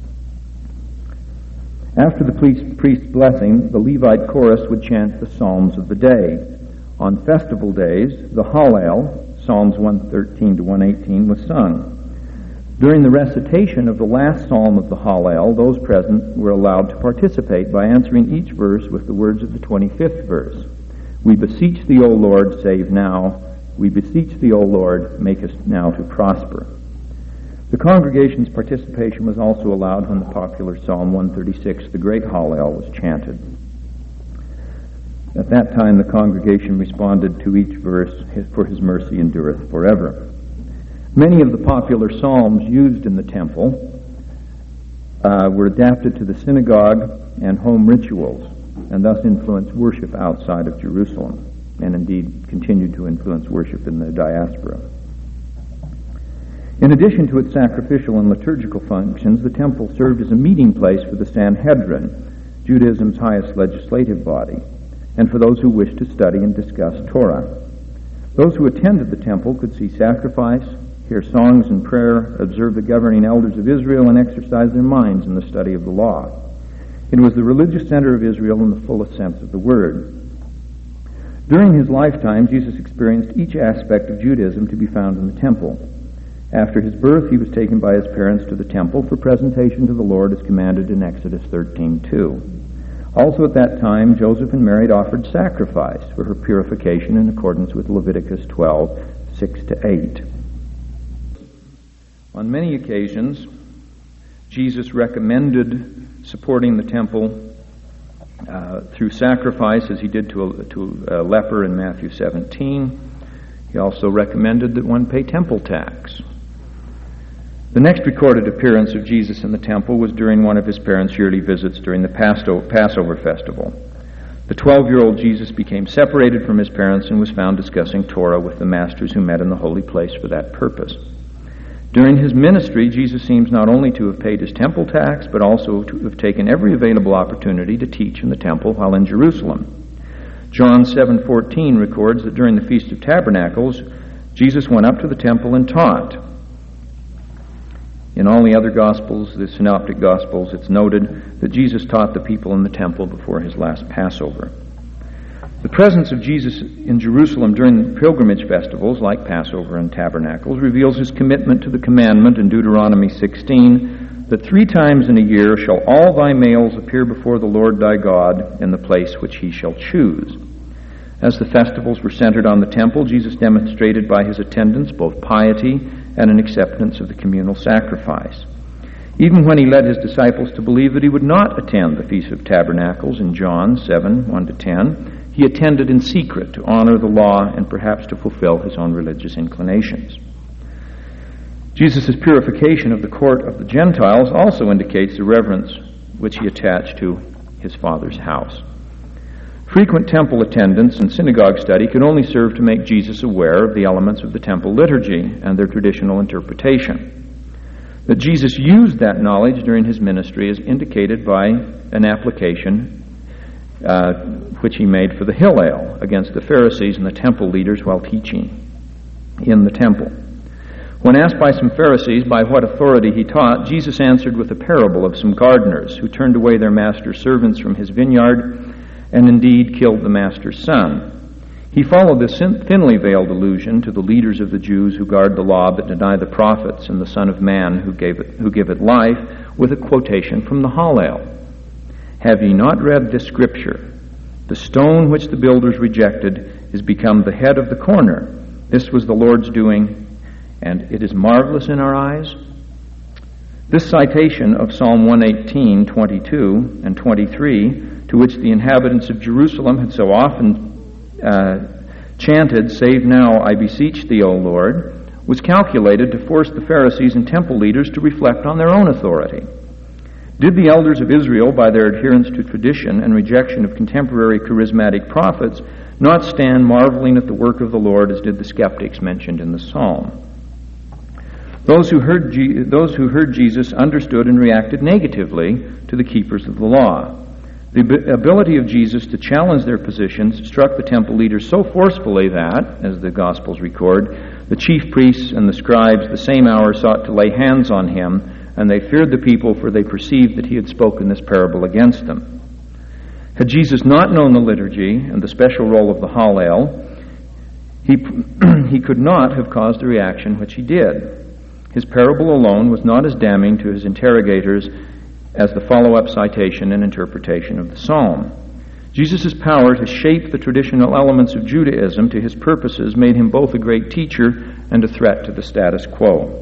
After the priest's blessing, the Levite chorus would chant the Psalms of the day. On festival days, the Hallel, Psalms 113 to 118, was sung. During the recitation of the last psalm of the Hallel, those present were allowed to participate by answering each verse with the words of the 25th verse. We beseech thee, O Lord, save now. We beseech thee, O Lord, make us now to prosper. The congregation's participation was also allowed when the popular Psalm 136, the Great Hallel, was chanted. At that time, the congregation responded to each verse, for his mercy endureth forever. Many of the popular psalms used in the temple were adapted to the synagogue and home rituals, and thus influenced worship outside of Jerusalem, and indeed continued to influence worship in the diaspora. In addition to its sacrificial and liturgical functions, the temple served as a meeting place for the Sanhedrin, Judaism's highest legislative body, and for those who wished to study and discuss Torah. Those who attended the temple could see sacrifice, hear songs and prayer, observe the governing elders of Israel, and exercise their minds in the study of the law. It was the religious center of Israel in the fullest sense of the word. During his lifetime, Jesus experienced each aspect of Judaism to be found in the temple. After his birth, he was taken by his parents to the temple for presentation to the Lord as commanded in Exodus 13:2. Also at that time, Joseph and Mary offered sacrifice for her purification in accordance with Leviticus 12:6-8. On many occasions, Jesus recommended supporting the temple through sacrifice, as he did to a leper in Matthew 17. He also recommended that one pay temple tax. The next recorded appearance of Jesus in the temple was during one of his parents' yearly visits during the Passover festival. The 12-year-old Jesus became separated from his parents and was found discussing Torah with the masters who met in the holy place for that purpose. During his ministry, Jesus seems not only to have paid his temple tax, but also to have taken every available opportunity to teach in the temple while in Jerusalem. John 7:14 records that during the Feast of Tabernacles, Jesus went up to the temple and taught. In all the other Gospels, the Synoptic Gospels, it's noted that Jesus taught the people in the temple before his last Passover. The presence of Jesus in Jerusalem during the pilgrimage festivals, like Passover and Tabernacles, reveals his commitment to the commandment in Deuteronomy 16 that 3 times in a year shall all thy males appear before the Lord thy God in the place which he shall choose. As the festivals were centered on the temple, Jesus demonstrated by his attendance both piety and an acceptance of the communal sacrifice. Even when he led his disciples to believe that he would not attend the Feast of Tabernacles in John 7:1-10, he attended in secret to honor the law and perhaps to fulfill his own religious inclinations. Jesus' purification of the court of the Gentiles also indicates the reverence which he attached to his Father's house. Frequent temple attendance and synagogue study could only serve to make Jesus aware of the elements of the temple liturgy and their traditional interpretation. That Jesus used that knowledge during his ministry is indicated by an application which he made for the Hillel against the Pharisees and the temple leaders while teaching in the temple. When asked by some Pharisees by what authority he taught, Jesus answered with a parable of some gardeners who turned away their master's servants from his vineyard and indeed killed the master's son. He followed this thinly veiled allusion to the leaders of the Jews who guard the law but deny the prophets and the Son of Man who give it life with a quotation from the Hallel. Have ye not read this scripture? The stone which the builders rejected is become the head of the corner. This was the Lord's doing, and it is marvelous in our eyes. This citation of Psalm 118, 22 and 23, to which the inhabitants of Jerusalem had so often chanted, "Save now, I beseech thee, O Lord," was calculated to force the Pharisees and temple leaders to reflect on their own authority. Did the elders of Israel, by their adherence to tradition and rejection of contemporary charismatic prophets, not stand marveling at the work of the Lord as did the skeptics mentioned in the psalm? Those who heard Jesus understood and reacted negatively to the keepers of the law. The ability of Jesus to challenge their positions struck the temple leaders so forcefully that, as the Gospels record, the chief priests and the scribes the same hour sought to lay hands on him, and they feared the people, for they perceived that he had spoken this parable against them. Had Jesus not known the liturgy and the special role of the Hallel, he could not have caused the reaction which he did. His parable alone was not as damning to his interrogators as the follow-up citation and interpretation of the psalm. Jesus' power to shape the traditional elements of Judaism to his purposes made him both a great teacher and a threat to the status quo.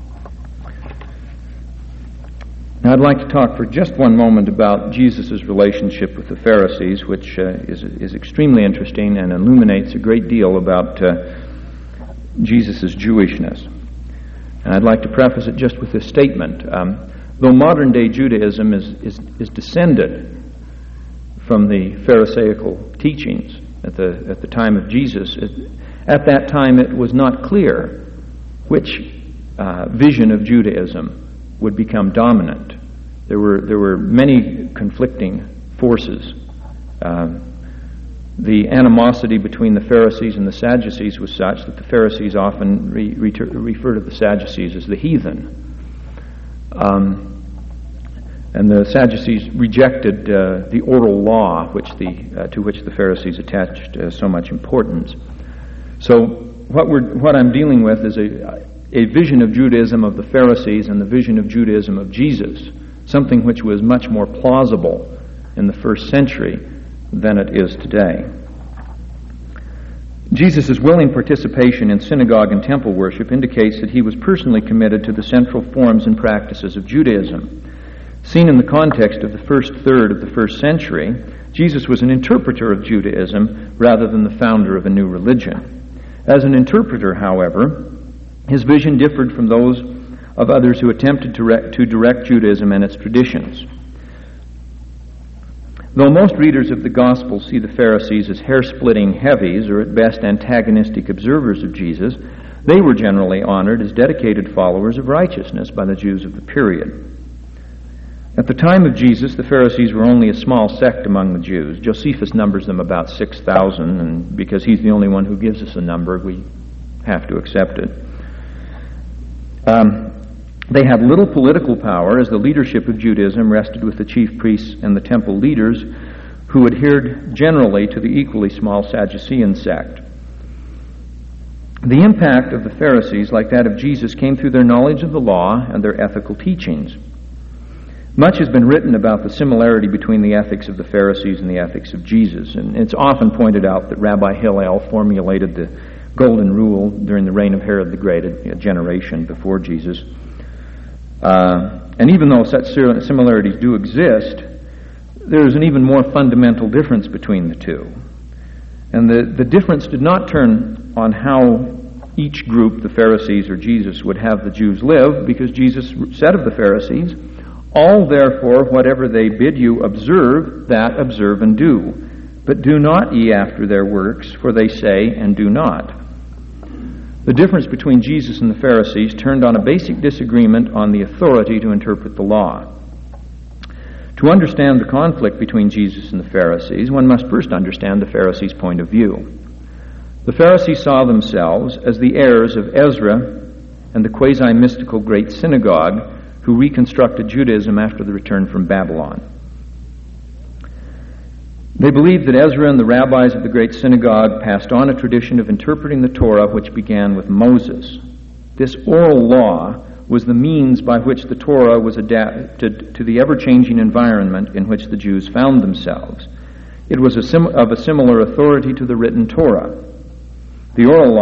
Now I'd like to talk for just one moment about Jesus' relationship with the Pharisees, which is extremely interesting and illuminates a great deal about Jesus' Jewishness. And I'd like to preface it just with this statement. Though modern-day Judaism is descended from the Pharisaical teachings at the time of Jesus, at that time it was not clear which vision of Judaism would become dominant. There were many conflicting forces. The animosity between the Pharisees and the Sadducees was such that the Pharisees often refer to the Sadducees as the heathen. And the Sadducees rejected the oral law to which the Pharisees attached so much importance. So what I'm dealing with is a vision of Judaism of the Pharisees and the vision of Judaism of Jesus, something which was much more plausible in the first century than it is today. Jesus' willing participation in synagogue and temple worship indicates that he was personally committed to the central forms and practices of Judaism. Seen in the context of the first third of the first century, Jesus was an interpreter of Judaism rather than the founder of a new religion. As an interpreter, however, his vision differed from those of others who attempted to direct Judaism and its traditions. Though most readers of the Gospel see the Pharisees as hair-splitting heavies or at best antagonistic observers of Jesus, they were generally honored as dedicated followers of righteousness by the Jews of the period. At the time of Jesus, the Pharisees were only a small sect among the Jews. Josephus numbers them about 6,000, and because he's the only one who gives us a number, we have to accept it. They had little political power, as the leadership of Judaism rested with the chief priests and the temple leaders, who adhered generally to the equally small Sadducean sect. The impact of the Pharisees, like that of Jesus, came through their knowledge of the law and their ethical teachings. Much has been written about the similarity between the ethics of the Pharisees and the ethics of Jesus, and it's often pointed out that Rabbi Hillel formulated the Golden Rule during the reign of Herod the Great, a generation before Jesus. And even though such similarities do exist, there is an even more fundamental difference between the two. And the difference did not turn on how each group, the Pharisees or Jesus, would have the Jews live, because Jesus said of the Pharisees, "All therefore, whatever they bid you observe, that observe and do. But do not ye after their works, for they say and do not." The difference between Jesus and the Pharisees turned on a basic disagreement on the authority to interpret the law. To understand the conflict between Jesus and the Pharisees, one must first understand the Pharisees' point of view. The Pharisees saw themselves as the heirs of Ezra and the quasi-mystical great synagogue who reconstructed Judaism after the return from Babylon. They believed that Ezra and the rabbis of the great synagogue passed on a tradition of interpreting the Torah which began with Moses. This oral law was the means by which the Torah was adapted to the ever-changing environment in which the Jews found themselves. It was of a similar authority to the written Torah. The oral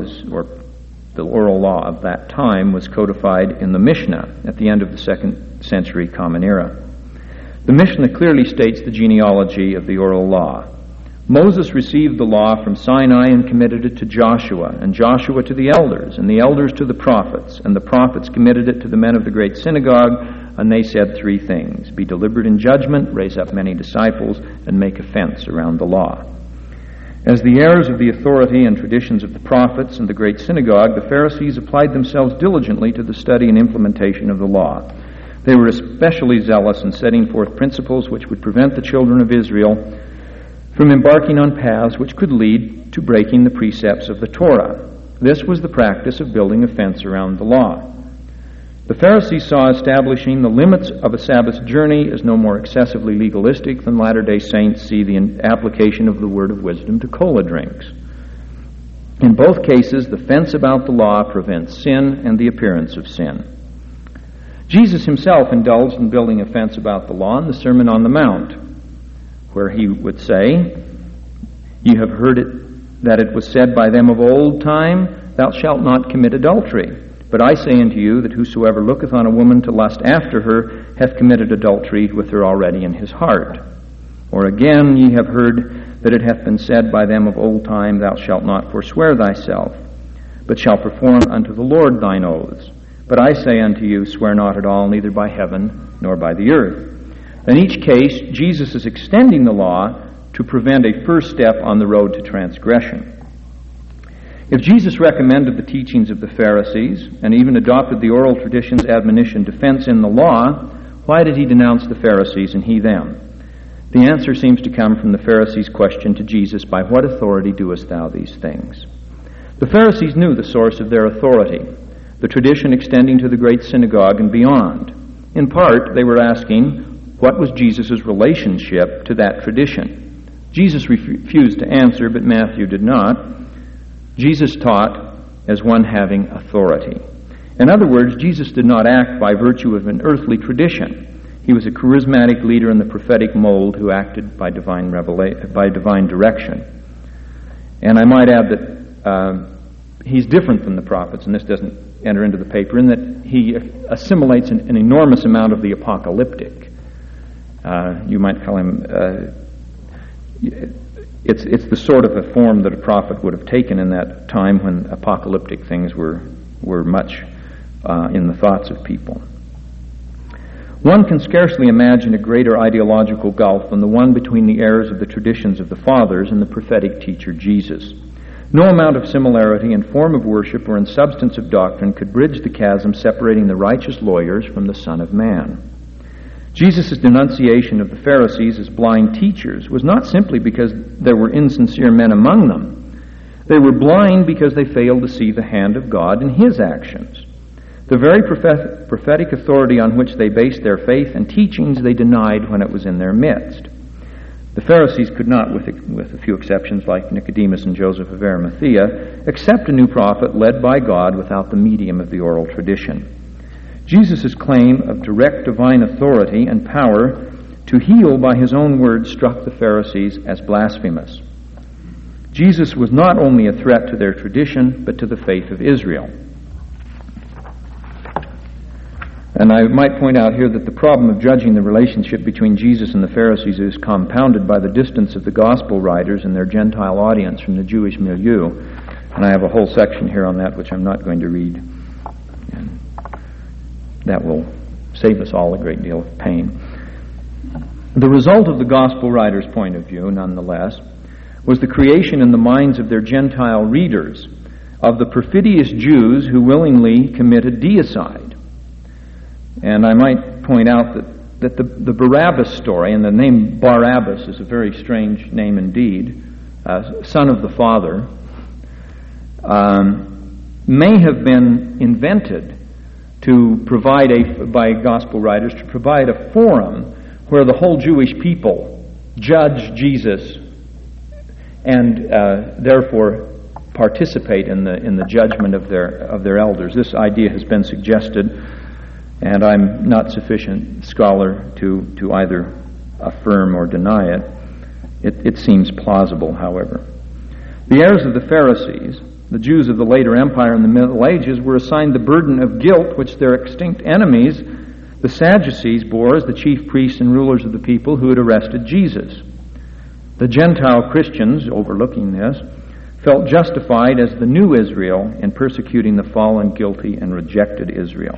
law of that time was codified in the Mishnah at the end of the 2nd century Common Era. The Mishnah clearly states the genealogy of the oral law. Moses received the law from Sinai and committed it to Joshua, and Joshua to the elders, and the elders to the prophets, and the prophets committed it to the men of the great synagogue, and they said 3 things: be deliberate in judgment, raise up many disciples, and make a fence around the law. As the heirs of the authority and traditions of the prophets and the great synagogue, the Pharisees applied themselves diligently to the study and implementation of the law. They were especially zealous in setting forth principles which would prevent the children of Israel from embarking on paths which could lead to breaking the precepts of the Torah. This was the practice of building a fence around the law. The Pharisees saw establishing the limits of a Sabbath journey as no more excessively legalistic than Latter-day Saints see the application of the word of wisdom to cola drinks. In both cases, the fence about the law prevents sin and the appearance of sin. Jesus himself indulged in building a fence about the law in the Sermon on the Mount, where he would say, "You have heard that it was said by them of old time, Thou shalt not commit adultery. But I say unto you that whosoever looketh on a woman to lust after her hath committed adultery with her already in his heart. Or again, ye have heard that it hath been said by them of old time, Thou shalt not forswear thyself, but shalt perform unto the Lord thine oaths. But I say unto you, swear not at all, neither by heaven nor by the earth." In each case, Jesus is extending the law to prevent a first step on the road to transgression. If Jesus recommended the teachings of the Pharisees and even adopted the oral tradition's admonition to fence in the law, why did he denounce the Pharisees and he them? The answer seems to come from the Pharisees' question to Jesus, "By what authority doest thou these things?" The Pharisees knew the source of their authority, the tradition extending to the great synagogue and beyond. In part, they were asking, what was Jesus' relationship to that tradition? Jesus refused to answer, but Matthew did not. Jesus taught as one having authority. In other words, Jesus did not act by virtue of an earthly tradition. He was a charismatic leader in the prophetic mold who acted by divine direction. And I might add that he's different than the prophets, and this doesn't enter into the paper, in that he assimilates an enormous amount of the apocalyptic. You might call him, it's the sort of a form that a prophet would have taken in that time when apocalyptic things were much in the thoughts of people. One can scarcely imagine a greater ideological gulf than the one between the heirs of the traditions of the fathers and the prophetic teacher Jesus. No amount of similarity in form of worship or in substance of doctrine could bridge the chasm separating the righteous lawyers from the Son of Man. Jesus' denunciation of the Pharisees as blind teachers was not simply because there were insincere men among them. They were blind because they failed to see the hand of God in His actions. The very prophetic authority on which they based their faith and teachings they denied when it was in their midst. The Pharisees could not, with a few exceptions like Nicodemus and Joseph of Arimathea, accept a new prophet led by God without the medium of the oral tradition. Jesus' claim of direct divine authority and power to heal by His own words struck the Pharisees as blasphemous. Jesus was not only a threat to their tradition, but to the faith of Israel. And I might point out here that the problem of judging the relationship between Jesus and the Pharisees is compounded by the distance of the gospel writers and their Gentile audience from the Jewish milieu. And I have a whole section here on that which I'm not going to read. And that will save us all a great deal of pain. The result of the gospel writers' point of view, nonetheless, was the creation in the minds of their Gentile readers of the perfidious Jews who willingly committed deicide. And I might point out that that the Barabbas story, and the name Barabbas is a very strange name indeed, son of the father, may have been invented to provide by gospel writers to provide a forum where the whole Jewish people judge Jesus and therefore participate in the judgment of their elders. This idea has been suggested, and I'm not sufficient scholar to either affirm or deny it. It seems plausible, however. The heirs of the Pharisees, the Jews of the later empire in the Middle Ages, were assigned the burden of guilt which their extinct enemies, the Sadducees, bore as the chief priests and rulers of the people who had arrested Jesus. The Gentile Christians, overlooking this, felt justified as the new Israel in persecuting the fallen, guilty, and rejected Israel.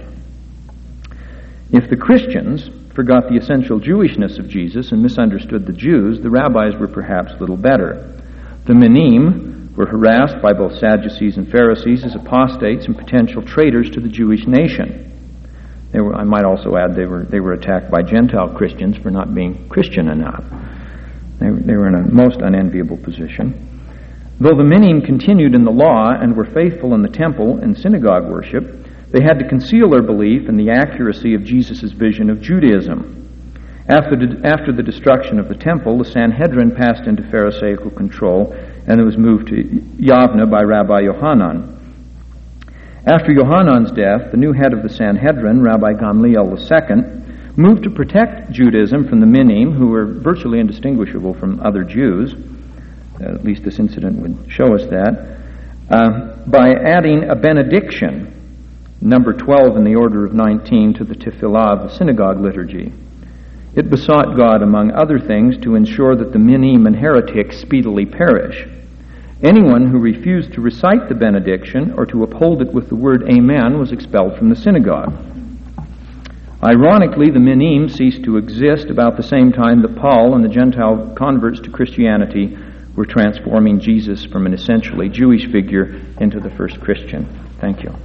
If the Christians forgot the essential Jewishness of Jesus and misunderstood the Jews, the rabbis were perhaps little better. The Minim were harassed by both Sadducees and Pharisees as apostates and potential traitors to the Jewish nation. I might also add they were attacked by Gentile Christians for not being Christian enough. They were in a most unenviable position. Though the Minim continued in the law and were faithful in the temple and synagogue worship, they had to conceal their belief in the accuracy of Jesus' vision of Judaism. After the destruction of the temple, the Sanhedrin passed into Pharisaical control, and it was moved to Yavne by Rabbi Yohanan. After Yohanan's death, the new head of the Sanhedrin, Rabbi Gamliel II, moved to protect Judaism from the Minim, who were virtually indistinguishable from other Jews. At least this incident would show us that, by adding a benediction, number 12 in the order of 19, to the tefillah of the synagogue liturgy. It besought God, among other things, to ensure that the Minim and heretics speedily perish. Anyone who refused to recite the benediction or to uphold it with the word Amen was expelled from the synagogue. Ironically, the Minim ceased to exist about the same time that Paul and the Gentile converts to Christianity were transforming Jesus from an essentially Jewish figure into the first Christian. Thank you.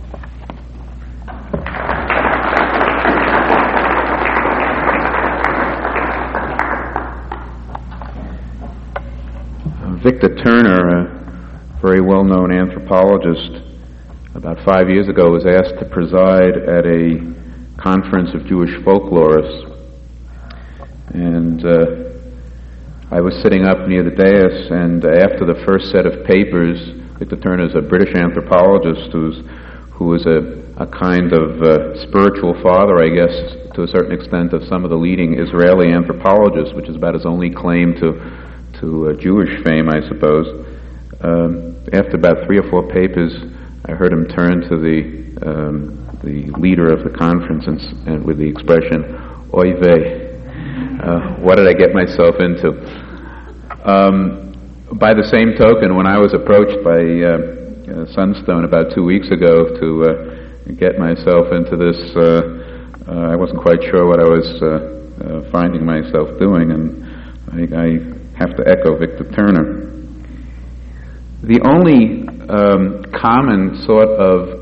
Victor Turner, a very well-known anthropologist, about 5 years ago was asked to preside at a conference of Jewish folklorists. And I was sitting up near the dais, and after the first set of papers, Victor Turner is a British anthropologist who was a kind of spiritual father, I guess, to a certain extent, of some of the leading Israeli anthropologists, which is about his only claim to Jewish fame, I suppose. After about 3 or 4 papers, I heard him turn to the leader of the conference and with the expression, "Oy vey, what did I get myself into?" By the same token, when I was approached by Sunstone about 2 weeks ago to get myself into this, I wasn't quite sure what I was finding myself doing, and I have to echo Victor Turner. The only common sort of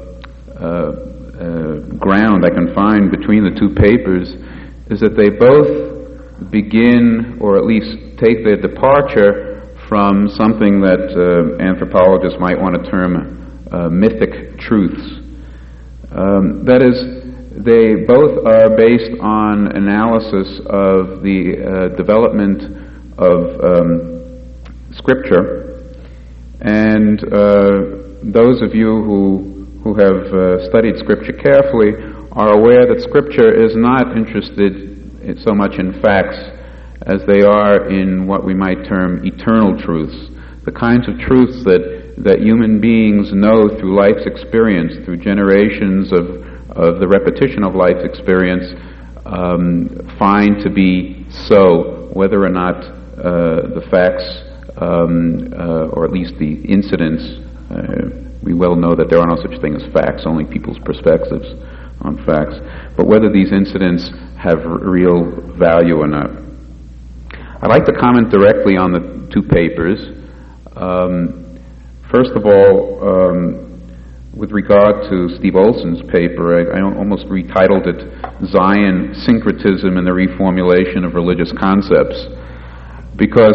ground I can find between the two papers is that they both begin, or at least take their departure from something that anthropologists might want to term mythic truths. That is, they both are based on analysis of the development of Scripture, and those of you who have studied Scripture carefully are aware that Scripture is not interested so much in facts as they are in what we might term eternal truths, the kinds of truths that human beings know through life's experience, through generations of the repetition of life's experience, find to be so, whether or not the facts, or at least the incidents, we well know that there are no such thing as facts, only people's perspectives on facts, but whether these incidents have real value or not. I'd like to comment directly on the two papers. First of all, with regard to Steve Olson's paper, I almost retitled it Zion Syncretism and the Reformulation of Religious Concepts, because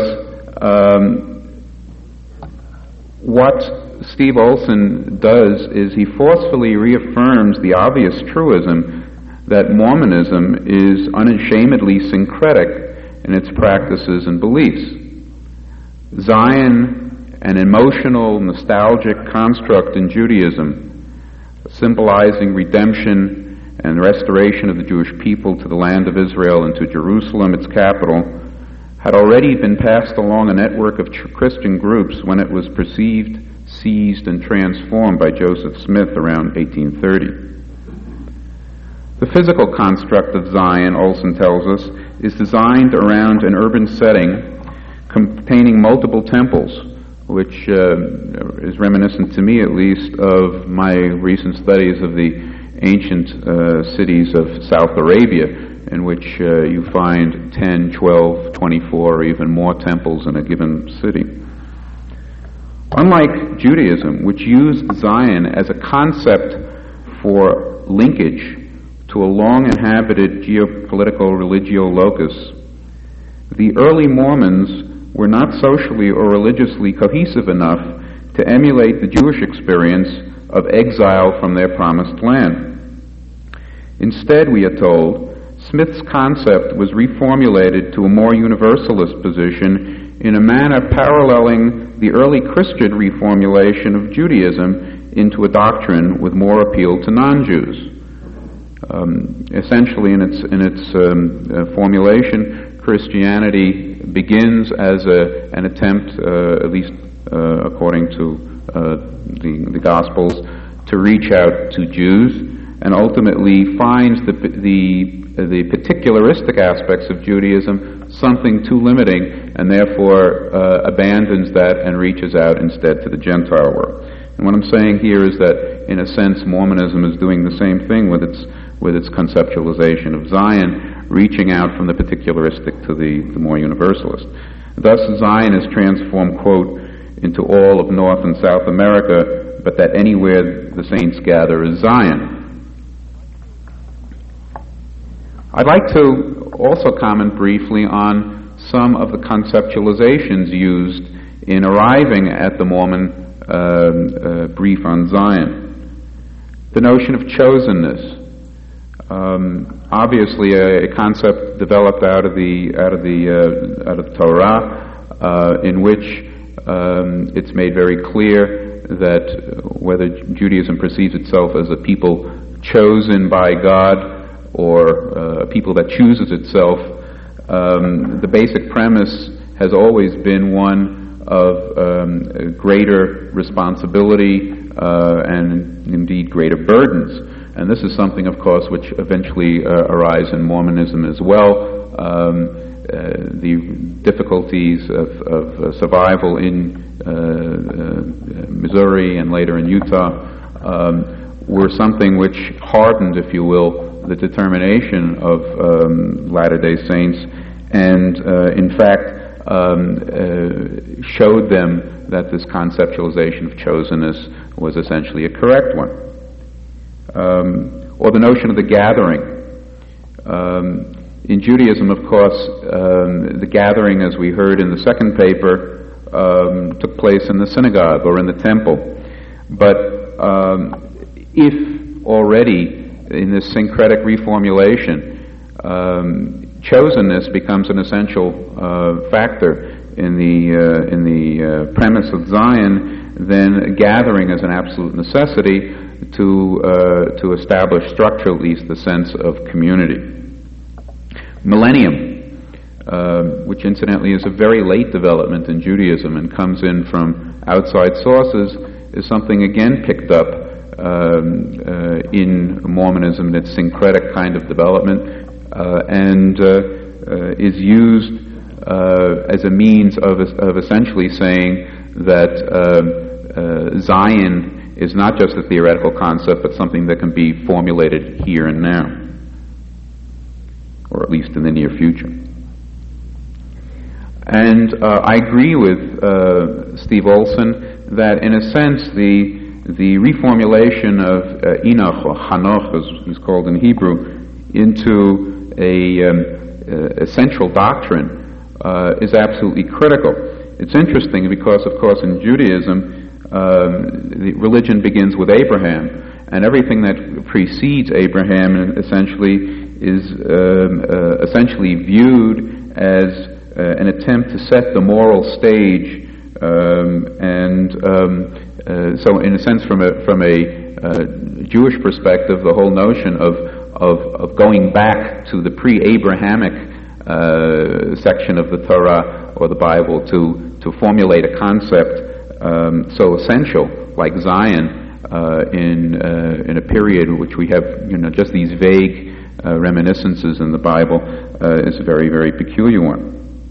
what Steve Olson does is he forcefully reaffirms the obvious truism that Mormonism is unashamedly syncretic in its practices and beliefs. Zion, an emotional, nostalgic construct in Judaism, symbolizing redemption and restoration of the Jewish people to the land of Israel and to Jerusalem, its capital, had already been passed along a network of Christian groups when it was perceived, seized, and transformed by Joseph Smith around 1830. The physical construct of Zion, Olson tells us, is designed around an urban setting containing multiple temples, which is reminiscent to me, at least, of my recent studies of the ancient cities of South Arabia, in which you find 10, 12, 24, or even more temples in a given city. Unlike Judaism, which used Zion as a concept for linkage to a long-inhabited geopolitical religio locus, the early Mormons were not socially or religiously cohesive enough to emulate the Jewish experience of exile from their promised land. Instead, we are told, Smith's concept was reformulated to a more universalist position in a manner paralleling the early Christian reformulation of Judaism into a doctrine with more appeal to non-Jews. Essentially, in its formulation, Christianity begins as an attempt, at least according to the Gospels, to reach out to Jews, and ultimately finds the particularistic aspects of Judaism something too limiting, and therefore abandons that and reaches out instead to the Gentile world. And what I'm saying here is that, in a sense, Mormonism is doing the same thing with its conceptualization of Zion, reaching out from the particularistic to the more universalist. Thus, Zion is transformed, quote, into all of North and South America, but that anywhere the saints gather is Zion. I'd like to also comment briefly on some of the conceptualizations used in arriving at the Mormon brief on Zion. The notion of chosenness. Obviously, a concept developed out of the Torah, in which it's made very clear that whether Judaism perceives itself as a people chosen by God or a people that chooses itself, the basic premise has always been one of greater responsibility and indeed greater burdens. And this is something, of course, which eventually arise in Mormonism as well. The difficulties of survival in Missouri and later in Utah were something which hardened, if you will, the determination of Latter-day Saints, and in fact showed them that this conceptualization of chosenness was essentially a correct one. Or the notion of the gathering. In Judaism, of course, the gathering, as we heard in the second paper, took place in the synagogue or in the temple. But if already in this syncretic reformulation, chosenness becomes an essential factor in the premise of Zion, then gathering is an absolute necessity to establish structurally, at least, the sense of community. Millennium, which incidentally is a very late development in Judaism and comes in from outside sources, is something again picked up in Mormonism in its syncretic kind of development, and is used as a means of essentially saying that Zion is not just a theoretical concept, but something that can be formulated here and now, or at least in the near future. And I agree with Steve Olson that, in a sense, the reformulation of Enoch, or Hanoch as he's called in Hebrew, into a central doctrine is absolutely critical. It's interesting because, of course, in Judaism, the religion begins with Abraham, and everything that precedes Abraham essentially is essentially viewed as an attempt to set the moral stage, so in a sense, from a Jewish perspective, the whole notion of going back to the pre-Abrahamic section of the Torah or the Bible to formulate a concept so essential like Zion in a period in which we have just these vague reminiscences in the Bible is a very, very peculiar one.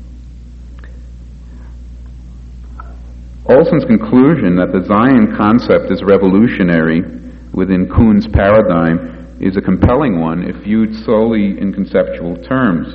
Olson's conclusion that the Zion concept is revolutionary within Kuhn's paradigm is a compelling one if viewed solely in conceptual terms.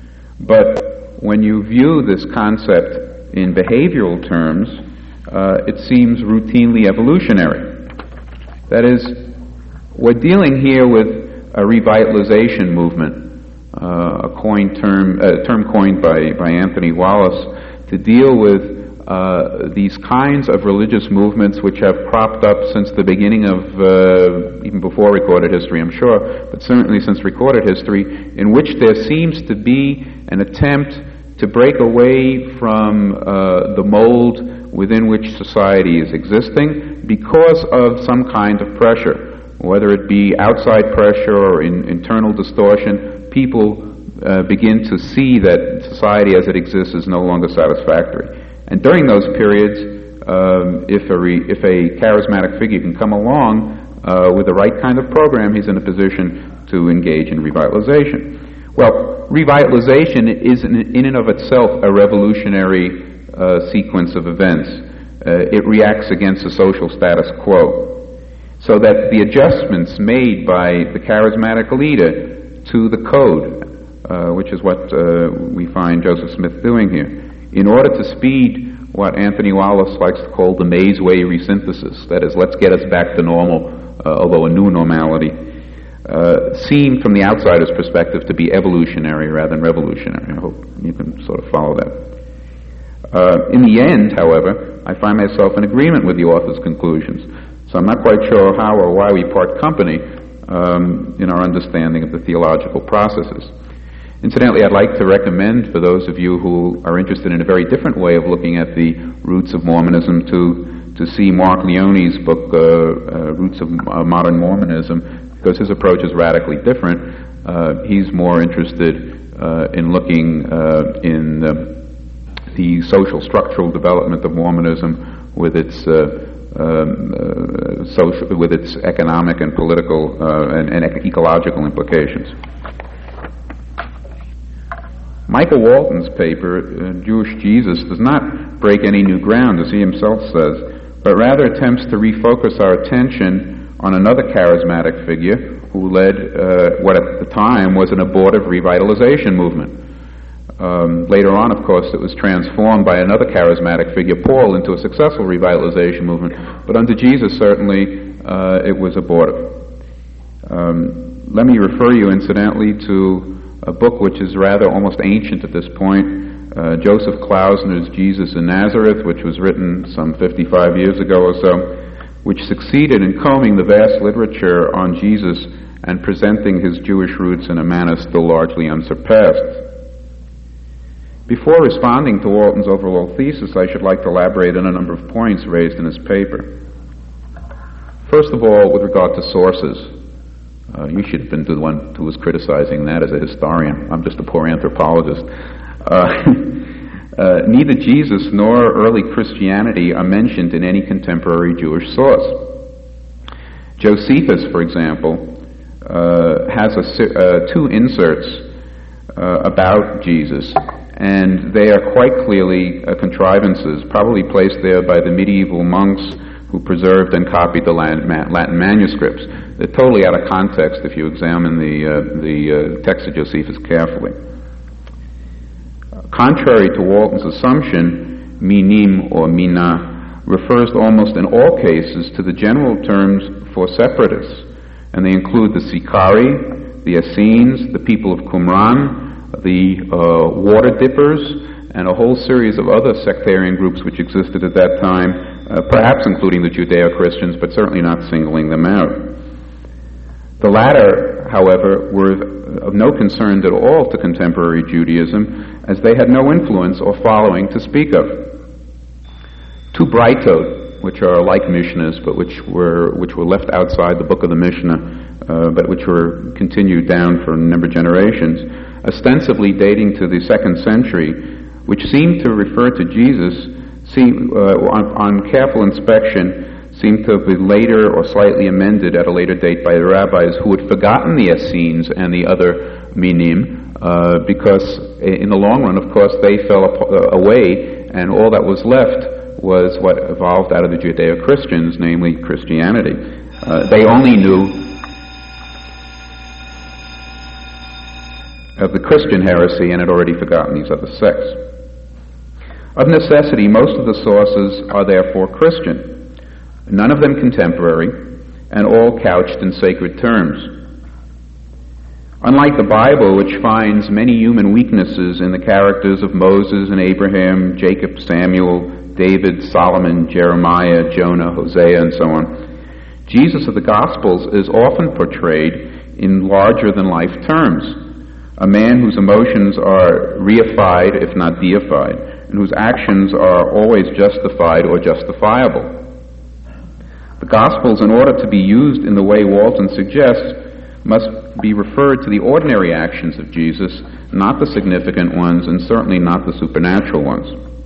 But when you view this concept in behavioral terms, it seems routinely evolutionary. That is, we're dealing here with a revitalization movement, a term coined by Anthony Wallace to deal with these kinds of religious movements which have cropped up since the beginning of, even before recorded history, I'm sure, but certainly since recorded history, in which there seems to be an attempt to break away from the mold within which society is existing because of some kind of pressure, whether it be outside pressure or internal distortion. People begin to see that society as it exists is no longer satisfactory. And during those periods, if a charismatic figure can come along with the right kind of program, he's in a position to engage in revitalization. Well, revitalization is in and of itself a revolutionary sequence of events. It reacts against the social status quo. So that the adjustments made by the charismatic leader to the code, which is what we find Joseph Smith doing here, in order to speed what Anthony Wallace likes to call the maze way resynthesis, that is, let's get us back to normal, although a new normality, seemed from the outsider's perspective to be evolutionary rather than revolutionary. I hope you can sort of follow that. In the end, however, I find myself in agreement with the author's conclusions, so I'm not quite sure how or why we part company in our understanding of the theological processes. Incidentally, I'd like to recommend for those of you who are interested in a very different way of looking at the roots of Mormonism to see Mark Leone's book, Roots of Modern Mormonism, because his approach is radically different. He's more interested in looking in the social structural development of Mormonism with its with its economic and political and ecological implications. Michael Walton's paper, Jewish Jesus, does not break any new ground, as he himself says, but rather attempts to refocus our attention on another charismatic figure who led what at the time was an abortive revitalization movement. Later on, of course, it was transformed by another charismatic figure, Paul, into a successful revitalization movement, but under Jesus, certainly, it was abortive. Let me refer you, incidentally, to a book which is rather almost ancient at this point, Joseph Klausner's Jesus in Nazareth, which was written some 55 years ago or so, which succeeded in combing the vast literature on Jesus and presenting his Jewish roots in a manner still largely unsurpassed. Before responding to Walton's overall thesis, I should like to elaborate on a number of points raised in his paper. First of all, with regard to sources. You should have been the one who was criticizing that as a historian. I'm just a poor anthropologist. Neither Jesus nor early Christianity are mentioned in any contemporary Jewish source. Josephus, for example, has two inserts about Jesus, and they are quite clearly contrivances, probably placed there by the medieval monks who preserved and copied the Latin manuscripts. They're totally out of context if you examine the text of Josephus carefully. Contrary to Walton's assumption, minim or mina refers almost in all cases to the general terms for separatists, and they include the Sicarii, the Essenes, the people of Qumran, the water dippers, and a whole series of other sectarian groups which existed at that time, perhaps including the Judeo-Christians, but certainly not singling them out. The latter, however, were of no concern at all to contemporary Judaism, as they had no influence or following to speak of. Two Braitot, which are like Mishnahs, but which were left outside the book of the Mishnah, but which were continued down for a number of generations, ostensibly dating to the 2nd century, which seem to refer to Jesus, on careful inspection, seem to have been later or slightly amended at a later date by the rabbis who had forgotten the Essenes and the other minim, because in the long run, of course, they fell away, and all that was left was what evolved out of the Judeo-Christians, namely Christianity. They only knew of the Christian heresy and had already forgotten these other sects. Of necessity, most of the sources are therefore Christian, none of them contemporary, and all couched in sacred terms. Unlike the Bible, which finds many human weaknesses in the characters of Moses and Abraham, Jacob, Samuel, David, Solomon, Jeremiah, Jonah, Hosea, and so on, Jesus of the Gospels is often portrayed in larger-than-life terms, a man whose emotions are reified, if not deified, and whose actions are always justified or justifiable. The Gospels, in order to be used in the way Walton suggests, must be referred to the ordinary actions of Jesus, not the significant ones, and certainly not the supernatural ones.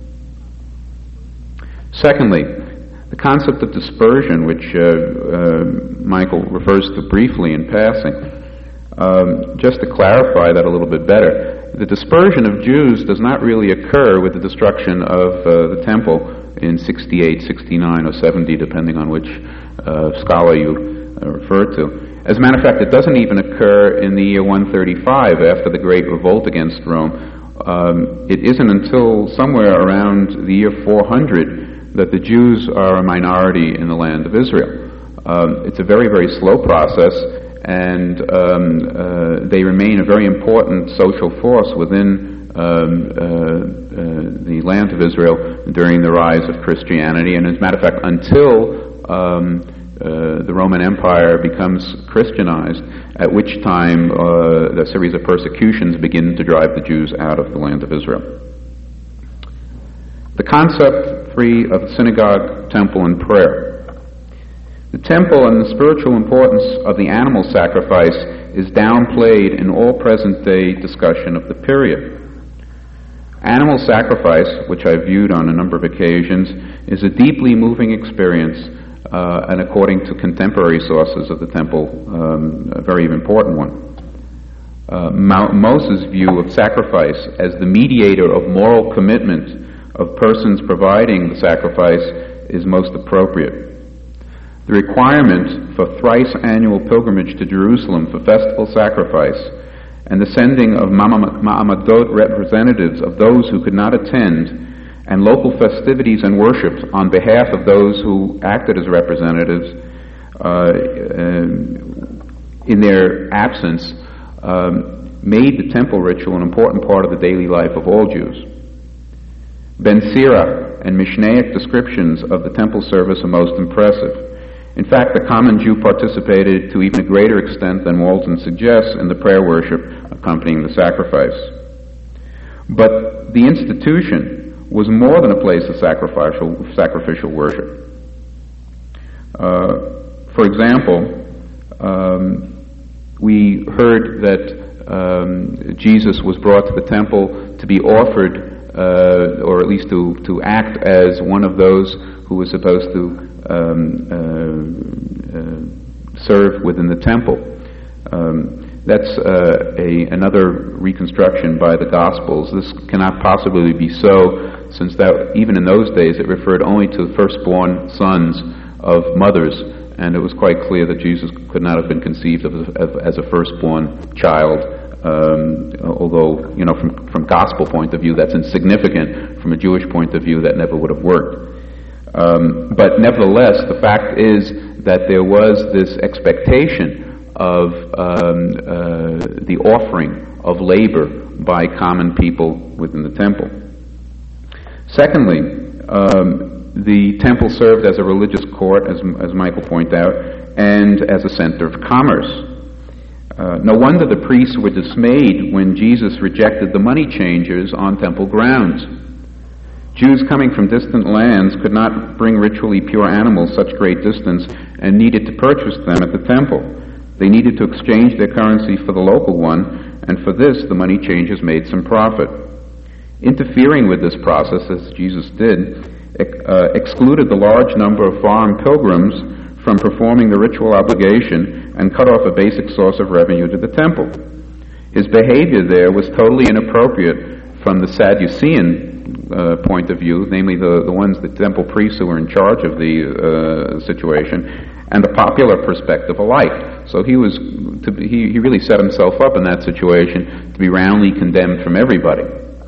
Secondly, the concept of dispersion, which Michael refers to briefly in passing. Just to clarify that a little bit better, the dispersion of Jews does not really occur with the destruction of the temple in 68, 69, or 70, depending on which scholar you refer to. As a matter of fact, it doesn't even occur in the year 135 after the Great Revolt against Rome. It isn't until somewhere around the year 400 that the Jews are a minority in the land of Israel. It's a very, very slow process, and they remain a very important social force within the land of Israel during the rise of Christianity, and as a matter of fact, until the Roman Empire becomes Christianized, at which time a series of persecutions begin to drive the Jews out of the land of Israel. The concept, 3, of the synagogue, temple, and prayer. The temple and the spiritual importance of the animal sacrifice is downplayed in all present-day discussion of the period. Animal sacrifice, which I've viewed on a number of occasions, is a deeply moving experience, and according to contemporary sources of the temple, a very important one. Moses' view of sacrifice as the mediator of moral commitment of persons providing the sacrifice is most appropriate. The requirement for thrice annual pilgrimage to Jerusalem for festival sacrifice and the sending of ma'amadot representatives of those who could not attend, and local festivities and worships on behalf of those who acted as representatives in their absence, made the temple ritual an important part of the daily life of all Jews. Ben Sira and Mishnaic descriptions of the temple service are most impressive. In fact, the common Jew participated to even a greater extent than Walton suggests in the prayer worship accompanying the sacrifice. But the institution was more than a place of sacrificial worship. For example, we heard that Jesus was brought to the temple to be offered, or at least to act as one of those who was supposed to serve within the temple. That's another reconstruction by the Gospels. This cannot possibly be so, since that even in those days it referred only to the firstborn sons of mothers, and it was quite clear that Jesus could not have been conceived as a firstborn child. Although, from gospel point of view, that's insignificant. From a Jewish point of view, that never would have worked. But nevertheless, the fact is that there was this expectation of the offering of labor by common people within the temple. Secondly, the temple served as a religious court, as Michael pointed out, and as a center of commerce. No wonder the priests were dismayed when Jesus rejected the money changers on temple grounds. Jews coming from distant lands could not bring ritually pure animals such great distance and needed to purchase them at the temple. They needed to exchange their currency for the local one, and for this the money changers made some profit. Interfering with this process, as Jesus did, excluded the large number of foreign pilgrims from performing the ritual obligation and cut off a basic source of revenue to the temple. His behavior there was totally inappropriate from the Sadducean point of view, namely the ones, the temple priests who were in charge of the situation, and the popular perspective alike. So he really set himself up in that situation to be roundly condemned from everybody.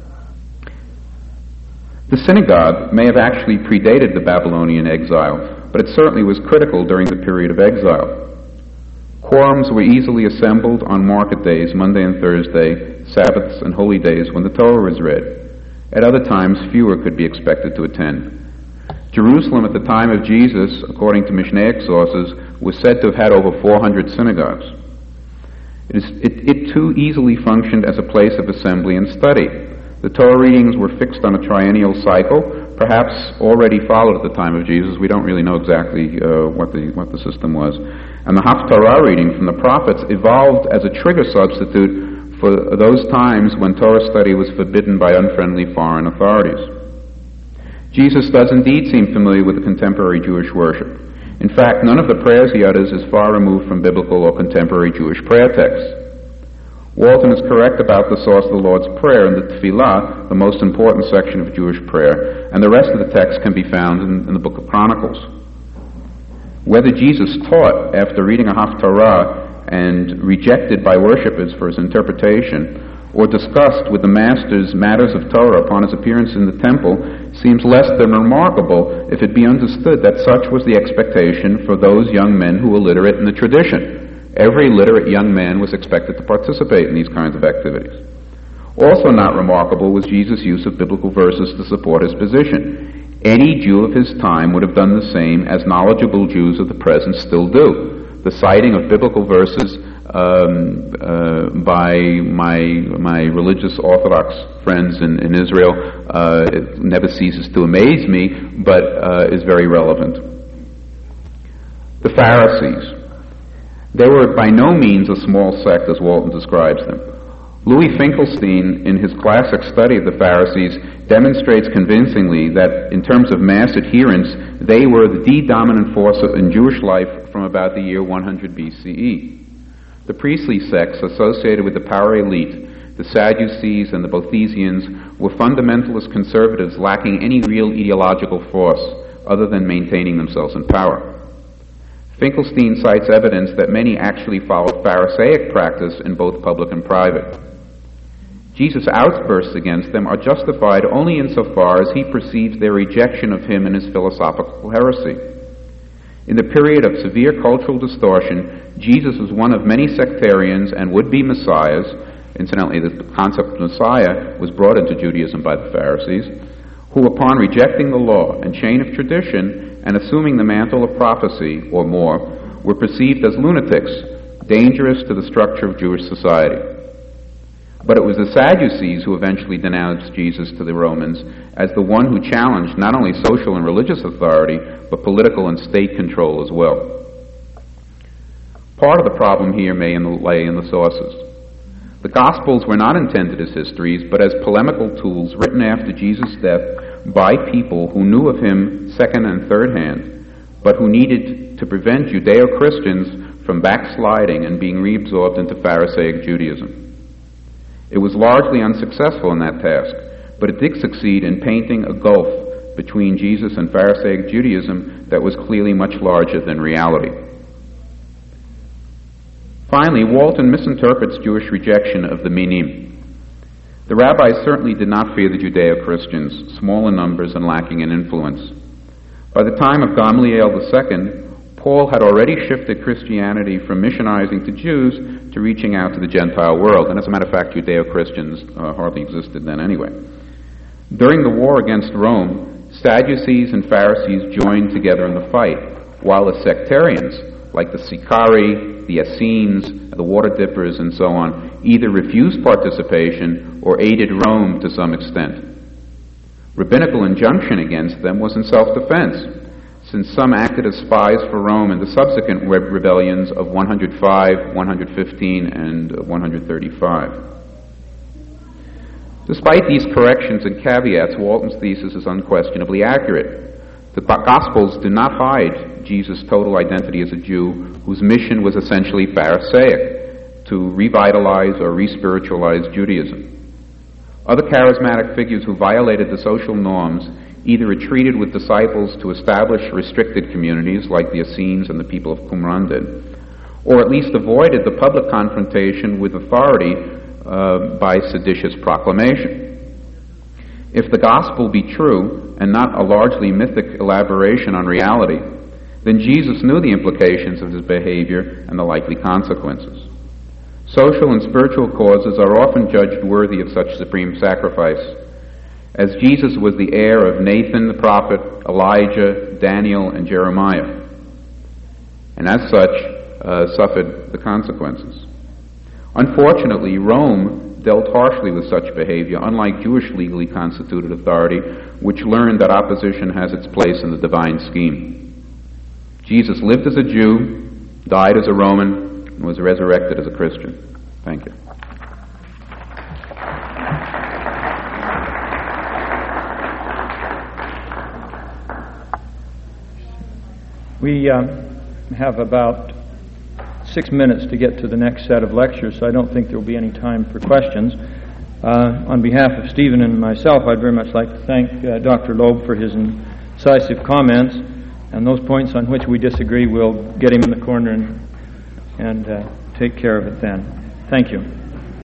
The synagogue may have actually predated the Babylonian exile, but it certainly was critical during the period of exile. Quorums were easily assembled on market days, Monday and Thursday, Sabbaths and holy days when the Torah was read. At other times, fewer could be expected to attend. Jerusalem at the time of Jesus, according to Mishnaic sources, was said to have had over 400 synagogues. It too easily functioned as a place of assembly and study. The Torah readings were fixed on a triennial cycle, perhaps already followed at the time of Jesus. We don't really know exactly what the system was. And the Haftarah reading from the prophets evolved as a trigger substitute for those times when Torah study was forbidden by unfriendly foreign authorities. Jesus does indeed seem familiar with the contemporary Jewish worship. In fact, none of the prayers he utters is far removed from biblical or contemporary Jewish prayer texts. Walton is correct about the source of the Lord's Prayer in the Tefillah, the most important section of Jewish prayer, and the rest of the text can be found in the book of Chronicles. Whether Jesus taught after reading a Haftarah and rejected by worshippers for his interpretation, or discussed with the masters matters of Torah upon his appearance in the temple, seems less than remarkable if it be understood that such was the expectation for those young men who were literate in the tradition. Every literate young man was expected to participate in these kinds of activities. Also not remarkable was Jesus' use of biblical verses to support his position. Any Jew of his time would have done the same as knowledgeable Jews of the present still do. The citing of biblical verses by my religious Orthodox friends in Israel it never ceases to amaze me, but is very relevant. The Pharisees. They were by no means a small sect as Walton describes them. Louis Finkelstein, in his classic study of the Pharisees, demonstrates convincingly that in terms of mass adherence, they were the dominant force in Jewish life from about the year 100 BCE. The priestly sects associated with the power elite, the Sadducees and the Boethicians, were fundamentalist conservatives lacking any real ideological force other than maintaining themselves in power. Finkelstein cites evidence that many actually followed Pharisaic practice in both public and private. Jesus' outbursts against them are justified only insofar as he perceives their rejection of him and his philosophical heresy. In the period of severe cultural distortion, Jesus was one of many sectarians and would-be messiahs. Incidentally, the concept of Messiah was brought into Judaism by the Pharisees, who upon rejecting the law and chain of tradition and assuming the mantle of prophecy, or more, were perceived as lunatics, dangerous to the structure of Jewish society. But it was the Sadducees who eventually denounced Jesus to the Romans as the one who challenged not only social and religious authority, but political and state control as well. Part of the problem here may lay in the sources. The Gospels were not intended as histories, but as polemical tools written after Jesus' death by people who knew of him second and third hand, but who needed to prevent Judeo-Christians from backsliding and being reabsorbed into Pharisaic Judaism. It was largely unsuccessful in that task, but it did succeed in painting a gulf between Jesus and Pharisaic Judaism that was clearly much larger than reality. Finally, Walton misinterprets Jewish rejection of the Minim. The rabbis certainly did not fear the Judeo-Christians, small in numbers and lacking in influence. By the time of Gamaliel II, Paul had already shifted Christianity from missionizing to Jews to reaching out to the Gentile world. And as a matter of fact, Judeo-Christians hardly existed then anyway. During the war against Rome, Sadducees and Pharisees joined together in the fight, while the sectarians, like the Sicarii, the Essenes, the Water Dippers, and so on, either refused participation or aided Rome to some extent. Rabbinical injunction against them was in self-defense, since some acted as spies for Rome in the subsequent rebellions of 105, 115, and 135. Despite these corrections and caveats, Walton's thesis is unquestionably accurate. The Gospels do not hide Jesus' total identity as a Jew whose mission was essentially Pharisaic, to revitalize or re-spiritualize Judaism. Other charismatic figures who violated the social norms either retreated with disciples to establish restricted communities like the Essenes and the people of Qumran did, or at least avoided the public confrontation with authority by seditious proclamation. If the gospel be true and not a largely mythic elaboration on reality, then Jesus knew the implications of his behavior and the likely consequences. Social and spiritual causes are often judged worthy of such supreme sacrifice. As Jesus was the heir of Nathan the prophet, Elijah, Daniel, and Jeremiah, and as such suffered the consequences. Unfortunately, Rome dealt harshly with such behavior, unlike Jewish legally constituted authority, which learned that opposition has its place in the divine scheme. Jesus lived as a Jew, died as a Roman, and was resurrected as a Christian. Thank you. We have about 6 minutes to get to the next set of lectures, so I don't think there will be any time for questions. On behalf of Stephen and myself, I'd very much like to thank Dr. Loeb for his incisive comments, and those points on which we disagree, we'll get him in the corner and take care of it then. Thank you.